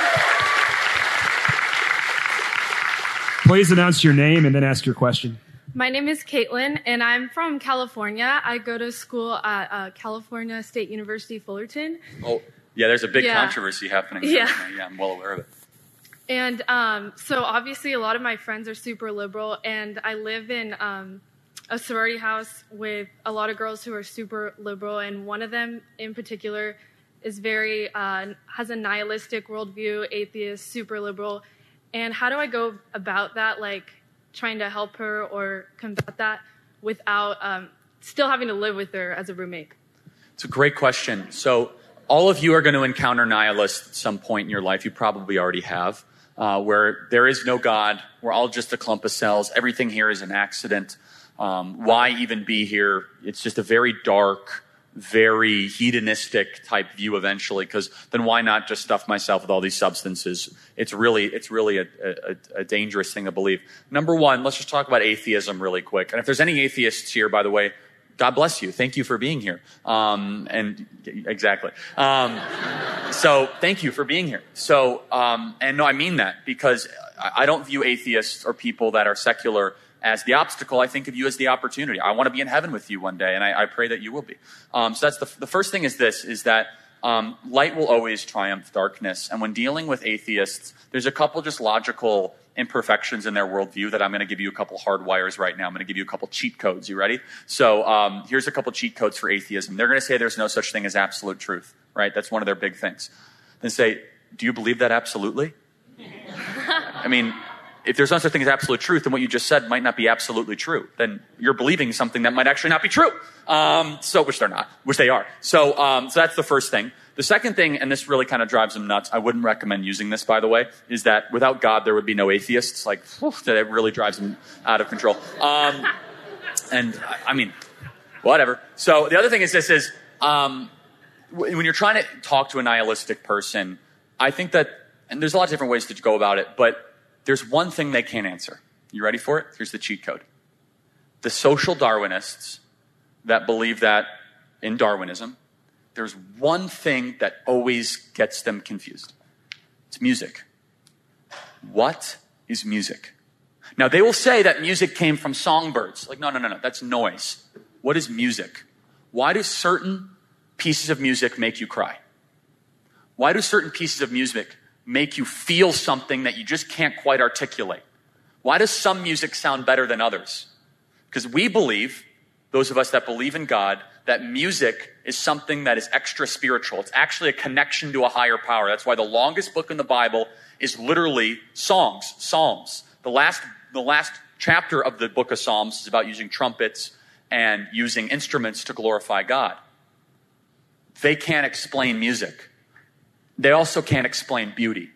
Please announce your name and then ask your question. My name is Caitlin, and I'm from California. I go to school at uh, California State University, Fullerton. Oh, yeah, there's a big Yeah. controversy happening. Yeah. Yeah, I'm well aware of it. And um, so obviously a lot of my friends are super liberal, and I live in um, a sorority house with a lot of girls who are super liberal, and one of them in particular is very, uh, has a nihilistic worldview, atheist, super liberal. And how do I go about that, like trying to help her or combat that without um, still having to live with her as a roommate? It's a great question. So all of you are going to encounter nihilists at some point in your life. You probably already have, uh, where there is no God. We're all just a clump of cells. Everything here is an accident. Um, why even be here? It's just a very dark, very hedonistic type view eventually, because then why not just stuff myself with all these substances? It's really, it's really a, a, a dangerous thing to believe. Number one, let's just talk about atheism really quick. And if there's any atheists here, by the way, God bless you. Thank you for being here. Um, and exactly. Um, so thank you for being here. So, um, and no, I mean that because I, I don't view atheists or people that are secular as the obstacle. I think of you as the opportunity. I want to be in heaven with you one day, and I, I pray that you will be. Um, so that's the, the first thing is this, is that um, light will always triumph darkness. And when dealing with atheists, there's a couple just logical imperfections in their worldview that I'm going to give you a couple hard wires right now. I'm going to give you a couple cheat codes. You ready? So um, here's a couple cheat codes for atheism. They're going to say there's no such thing as absolute truth, right? That's one of their big things. Then say, do you believe that absolutely? I mean, if there's no such thing as absolute truth, then what you just said might not be absolutely true. Then you're believing something that might actually not be true. Um, so, which they're not, which they are. So, um, so that's the first thing. The second thing, and this really kind of drives them nuts, I wouldn't recommend using this, by the way, is that without God, there would be no atheists. Like, whew, that really drives them out of control. Um, and I mean, whatever. So the other thing is this is, um, when you're trying to talk to a nihilistic person, I think that, and there's a lot of different ways to go about it, but there's one thing they can't answer. You ready for it? Here's the cheat code. The social Darwinists that believe that in Darwinism, there's one thing that always gets them confused. It's music. What is music? Now, they will say that music came from songbirds. Like, no, no, no, no, that's noise. What is music? Why do certain pieces of music make you cry? Why do certain pieces of music make you feel something that you just can't quite articulate? Why does some music sound better than others? Because we believe, those of us that believe in God, that music is something that is extra spiritual. It's actually a connection to a higher power. That's why the longest book in the Bible is literally songs, psalms. The last, the last chapter of the book of Psalms is about using trumpets and using instruments to glorify God. They can't explain music. They also can't explain beauty.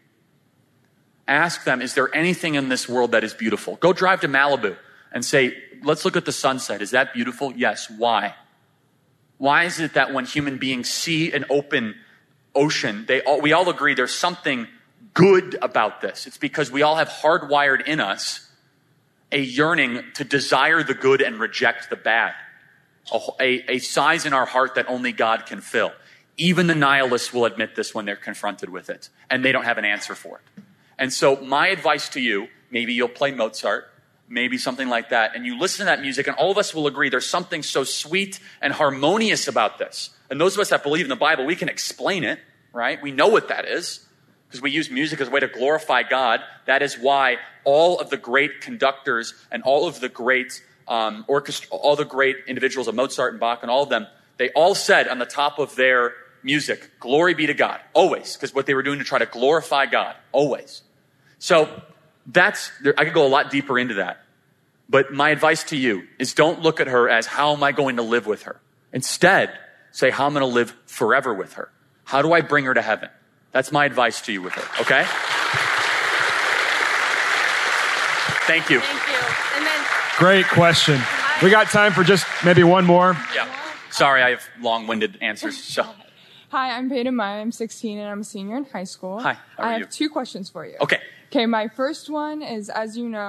Ask them, is there anything in this world that is beautiful? Go drive to Malibu and say, let's look at the sunset. Is that beautiful? Yes. Why? Why is it that when human beings see an open ocean, they all, we all agree there's something good about this? It's because we all have hardwired in us a yearning to desire the good and reject the bad. A, a, a size in our heart that only God can fill. Even the nihilists will admit this when they're confronted with it, and they don't have an answer for it. And so my advice to you, maybe you'll play Mozart, maybe something like that, and you listen to that music, and all of us will agree there's something so sweet and harmonious about this. And those of us that believe in the Bible, we can explain it, right? We know what that is, because we use music as a way to glorify God. That is why all of the great conductors and all of the great um, orchestra, all the great individuals of Mozart and Bach and all of them, they all said on the top of their music, glory be to God, always, because what they were doing to try to glorify God, always. So that's, I could go a lot deeper into that. But my advice to you is don't look at her as how am I going to live with her? Instead, say how I'm going to live forever with her. How do I bring her to heaven? That's my advice to you with her, okay? Thank you. Thank you. And then, Great question. We got time for just maybe one more. Yeah. Sorry, I have long-winded answers. So. Hi, I'm Peyton Meyer. I'm sixteen and I'm a senior in high school. Hi, how are I you? have two questions for you. Okay. Okay, my first one is, as you know,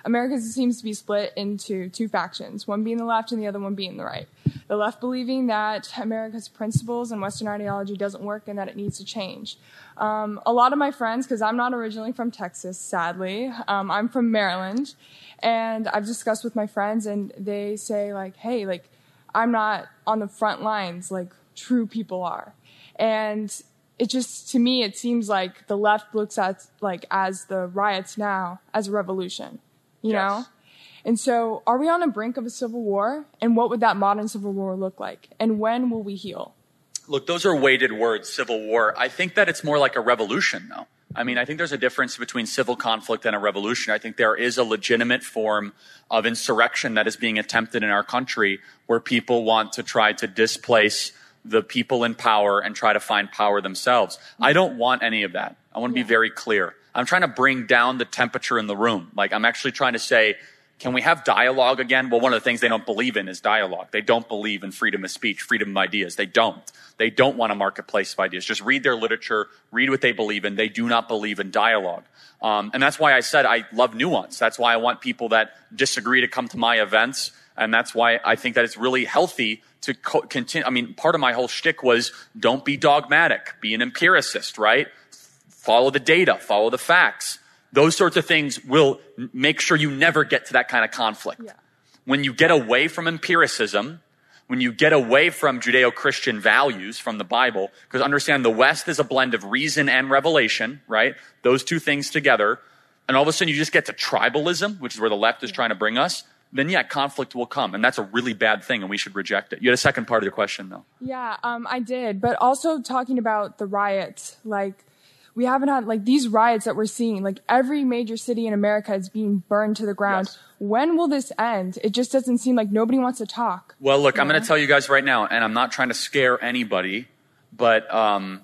America seems to be split into two factions, one being the left and the other one being the right. The left believing that America's principles and Western ideology doesn't work and that it needs to change. Um, a lot of my friends, because I'm not originally from Texas, sadly, um, I'm from Maryland, and I've discussed with my friends, and they say, like, hey, like, I'm not on the front lines like true people are. And it just, to me, it seems like the left looks at, like, as the riots now, as a revolution, you yes. know? And so are we on the brink of a civil war? And what would that modern civil war look like? And when will we heal? Look, those are weighted words, civil war. I think that it's more like a revolution, though. I mean, I think there's a difference between civil conflict and a revolution. I think there is a legitimate form of insurrection that is being attempted in our country where people want to try to displace the people in power and try to find power themselves. I don't want any of that. I want to yeah. be very clear. I'm trying to bring down the temperature in the room. Like, I'm actually trying to say, can we have dialogue again? Well, one of the things they don't believe in is dialogue. They don't believe in freedom of speech, freedom of ideas. They don't. They don't want a marketplace of ideas. Just read their literature, read what they believe in. They do not believe in dialogue. Um, and that's why I said I love nuance. That's why I want people that disagree to come to my events. And that's why I think that it's really healthy to co- continue. I mean, part of my whole shtick was don't be dogmatic. Be an empiricist, right? Follow the data. Follow the facts. Those sorts of things will make sure you never get to that kind of conflict. Yeah. When you get away from empiricism, when you get away from Judeo-Christian values from the Bible, because understand the West is a blend of reason and revelation, right? Those two things together. And all of a sudden you just get to tribalism, which is where the left is trying to bring us. Then yeah, conflict will come. And that's a really bad thing and we should reject it. You had a second part of the question though. Yeah, um, I did. But also talking about the riots, like, we haven't had, like, these riots that we're seeing, like, every major city in America is being burned to the ground. Yes. When will this end? It just doesn't seem like nobody wants to talk. Well, look, I'm going to tell you guys right now, and I'm not trying to scare anybody, but, um,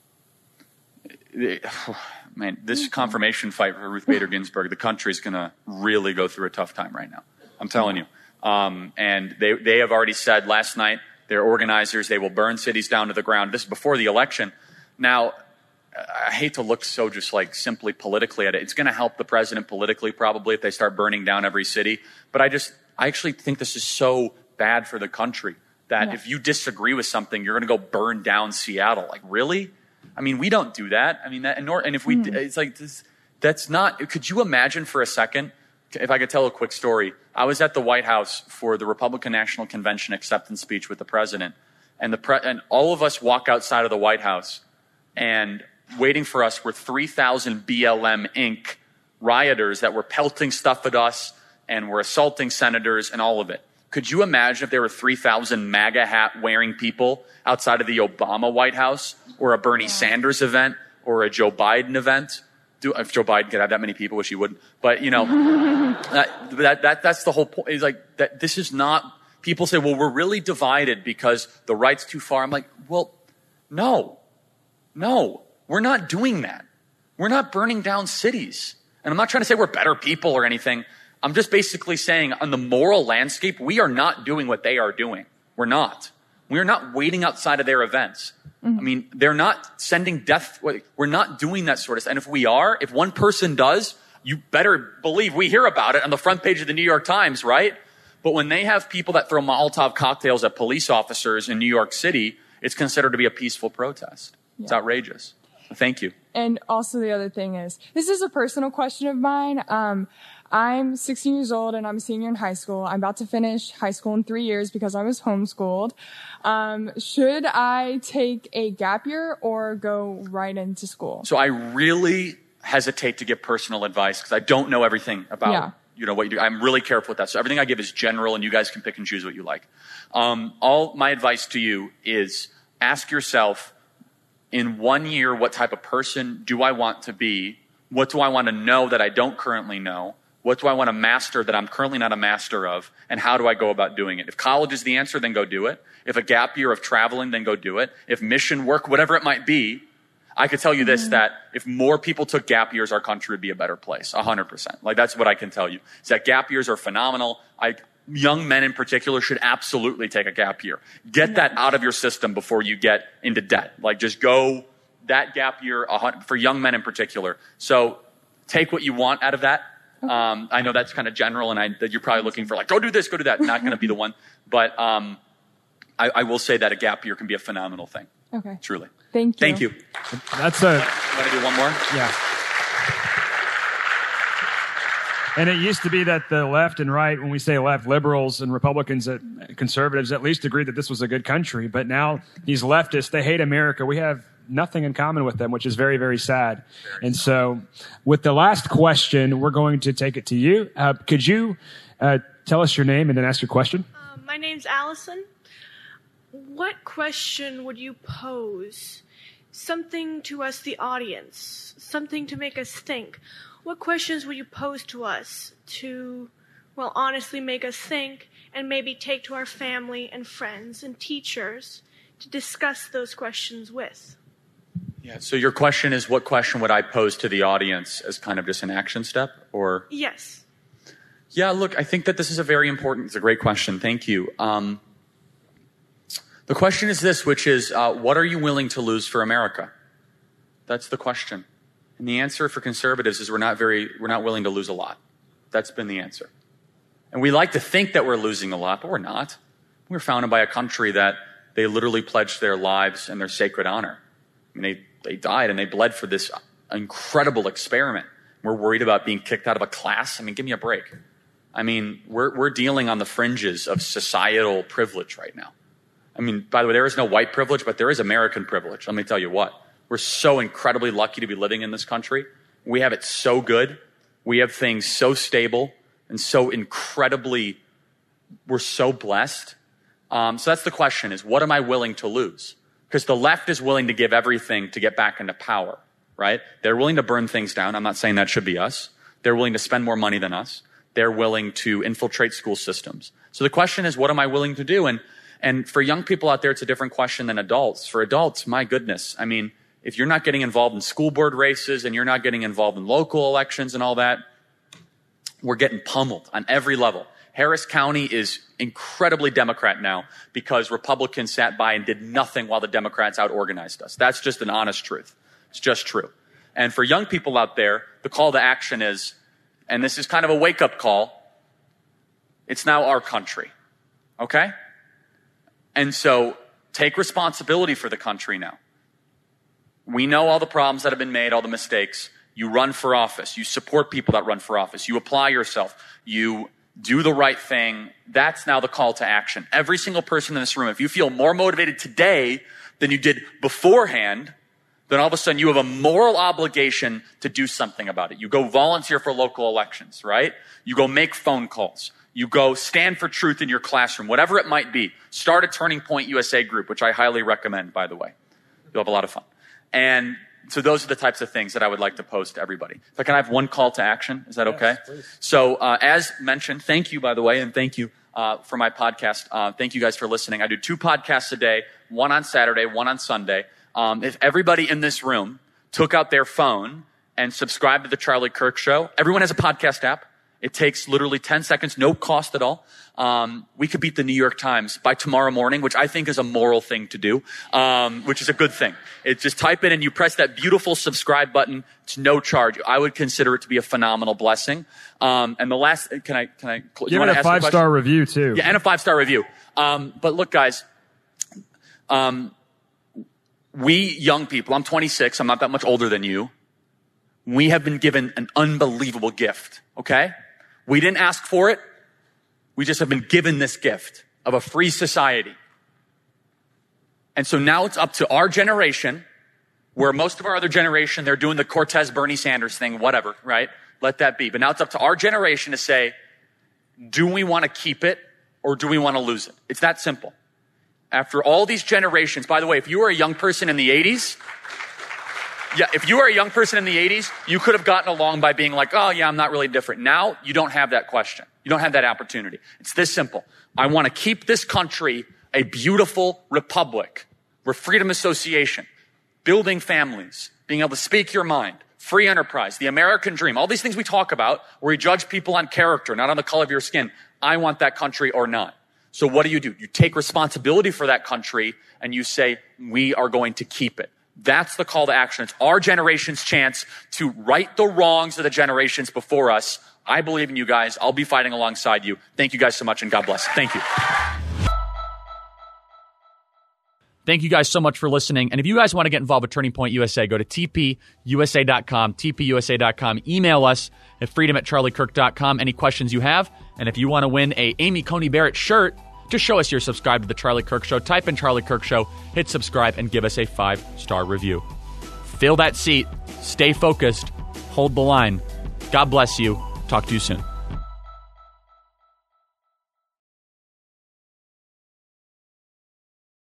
man, this confirmation fight for Ruth Bader Ginsburg, the country's going to really go through a tough time right now. I'm telling you. Um, and they, they have already said last night, their organizers, they will burn cities down to the ground. This is before the election. Now, I hate to look so just like simply politically at it. It's going to help the president politically probably if they start burning down every city. But I just, I actually think this is so bad for the country that yeah. if you disagree with something, you're going to go burn down Seattle. Like, really? I mean, we don't do that. I mean, that, and, nor, and if we, mm. it's like, this, that's not, could you imagine for a second, if I could tell a quick story. I was at the White House for the Republican National Convention acceptance speech with the president. And the pre- and all of us walk outside of the White House and waiting for us were three thousand B L M Incorporated rioters that were pelting stuff at us and were assaulting senators and all of it. Could you imagine if there were three thousand MAGA hat wearing people outside of the Obama White House or a Bernie yeah. Sanders event or a Joe Biden event? Do, if Joe Biden could have that many people, which he wouldn't. But, you know, that, that, that that's the whole point. Is like that. This is not, people say, well, we're really divided because the right's too far. I'm like, well, no, no. We're not doing that. We're not burning down cities. And I'm not trying to say we're better people or anything. I'm just basically saying on the moral landscape, we are not doing what they are doing. We're not. We are not waiting outside of their events. Mm-hmm. I mean, they're not sending death. We're not doing that sort of stuff. And if we are, if one person does, you better believe we hear about it on the front page of the New York Times, right? But when they have people that throw Molotov cocktails at police officers in New York City, it's considered to be a peaceful protest. Yeah. It's outrageous. Thank you. And also the other thing is, this is a personal question of mine. Um, I'm sixteen years old and I'm a senior in high school. I'm about to finish high school in three years because I was homeschooled. Um, should I take a gap year or go right into school? So I really hesitate to give personal advice because I don't know everything about, yeah. you know, what you do. I'm really careful with that. So everything I give is general and you guys can pick and choose what you like. Um, all my advice to you is ask yourself, in one year, what type of person do I want to be? What do I want to know that I don't currently know? What do I want to master that I'm currently not a master of? And how do I go about doing it? If college is the answer, then go do it. If a gap year of traveling, then go do it. If mission work, whatever it might be, I could tell you this, mm-hmm. that if more people took gap years, our country would be a better place, one hundred percent. Like, that's what I can tell you. Is that gap years are phenomenal. I, young men in particular should absolutely take a gap year. Get that out of your system before you get into debt. Like, just go that gap year for young men in particular. So take what you want out of that. Okay. Um, I know that's kind of general, and I, that you're probably looking for like, go do this, go do that. Not going to be the one. But um, I, I will say that a gap year can be a phenomenal thing. Okay. Truly. Thank you. Thank you. That's a. Want to do one more? Yeah. And it used to be that the left and right, when we say left, liberals and Republicans, uh, conservatives at least agreed that this was a good country. But now these leftists, they hate America. We have nothing in common with them, which is very, very sad. And so with the last question, we're going to take it to you. Uh, could you uh, tell us your name and then ask your question? Uh, my name's Allison. What question would you pose? Something to us, the audience, something to make us think. What questions would you pose to us to, well, honestly make us think and maybe take to our family and friends and teachers to discuss those questions with? Yeah, so your question is, what question would I pose to the audience as kind of just an action step, or? Yes. Yeah, look, I think that this is a very important, it's a great question. Thank you. Um, the question is this, which is, uh, what are you willing to lose for America? That's the question. And the answer for conservatives is we're not very, we're not willing to lose a lot. That's been the answer. And we like to think that we're losing a lot, but we're not. We're founded by a country that they literally pledged their lives and their sacred honor. I mean, they, they died and they bled for this incredible experiment. We're worried about being kicked out of a class. I mean, give me a break. I mean, we're, we're dealing on the fringes of societal privilege right now. I mean, by the way, there is no white privilege, but there is American privilege. Let me tell you what. We're so incredibly lucky to be living in this country. We have it so good. We have things so stable and so incredibly, we're so blessed. Um, so that's the question is, what am I willing to lose? Because the left is willing to give everything to get back into power, right? They're willing to burn things down. I'm not saying that should be us. They're willing to spend more money than us. They're willing to infiltrate school systems. So the question is, what am I willing to do? And, and for young people out there, it's a different question than adults. For adults, my goodness, I mean, if you're not getting involved in school board races and you're not getting involved in local elections and all that, we're getting pummeled on every level. Harris County is incredibly Democrat now because Republicans sat by and did nothing while the Democrats out-organized us. That's just an honest truth. It's just true. And for young people out there, the call to action is, and this is kind of a wake-up call, it's now our country, okay? And so take responsibility for the country now. We know all the problems that have been made, all the mistakes. You run for office. You support people that run for office. You apply yourself. You do the right thing. That's now the call to action. Every single person in this room, if you feel more motivated today than you did beforehand, then all of a sudden you have a moral obligation to do something about it. You go volunteer for local elections, right? You go make phone calls. You go stand for truth in your classroom, whatever it might be. Start a Turning Point U S A group, which I highly recommend, by the way. You'll have a lot of fun. And so those are the types of things that I would like to pose to everybody. So can I have one call to action? Is that okay? Yes, so uh, as mentioned, thank you, by the way, and thank you uh, for my podcast. Uh, thank you guys for listening. I do two podcasts a day, one on Saturday, one on Sunday. Um, if everybody in this room took out their phone and subscribed to the Charlie Kirk Show, everyone has a podcast app. It takes literally ten seconds, no cost at all. Um, we could beat the New York Times by tomorrow morning, which I think is a moral thing to do, um, which is a good thing. It's just type it and you press that beautiful subscribe button. It's no charge. I would consider it to be a phenomenal blessing. Um, and the last, can I, can I, give you it a five star review too. Yeah, and a five star review. Um, but look, guys, um, we young people, I'm twenty-six. I'm not that much older than you. We have been given an unbelievable gift. Okay. We didn't ask for it. We just have been given this gift of a free society. And so now it's up to our generation, where most of our other generation, they're doing the Cortez, Bernie Sanders thing, whatever, right? Let that be. But now it's up to our generation to say, do we want to keep it or do we want to lose it? It's that simple. After all these generations, by the way, if you were a young person in the eighties, yeah, if you were a young person in the eighties, you could have gotten along by being like, oh yeah, I'm not really different. Now you don't have that question. You don't have that opportunity. It's this simple. I want to keep this country a beautiful republic where freedom association, building families, being able to speak your mind, free enterprise, the American dream, all these things we talk about where we judge people on character, not on the color of your skin. I want that country or not. So what do you do? You take responsibility for that country and you say, we are going to keep it. That's the call to action. It's our generation's chance to right the wrongs of the generations before us. I believe in you guys. I'll be fighting alongside you. Thank you guys so much, and God bless. Thank you. Thank you guys so much for listening. And if you guys want to get involved with Turning Point U S A, go to T P U S A dot com, T P U S A dot com. Email us at freedom at charlie kirk dot com. Any questions you have. And if you want to win a Amy Coney Barrett shirt, just show us you're subscribed to The Charlie Kirk Show. Type in Charlie Kirk Show, hit subscribe, and give us a five-star review. Fill that seat. Stay focused. Hold the line. God bless you. Talk to you soon.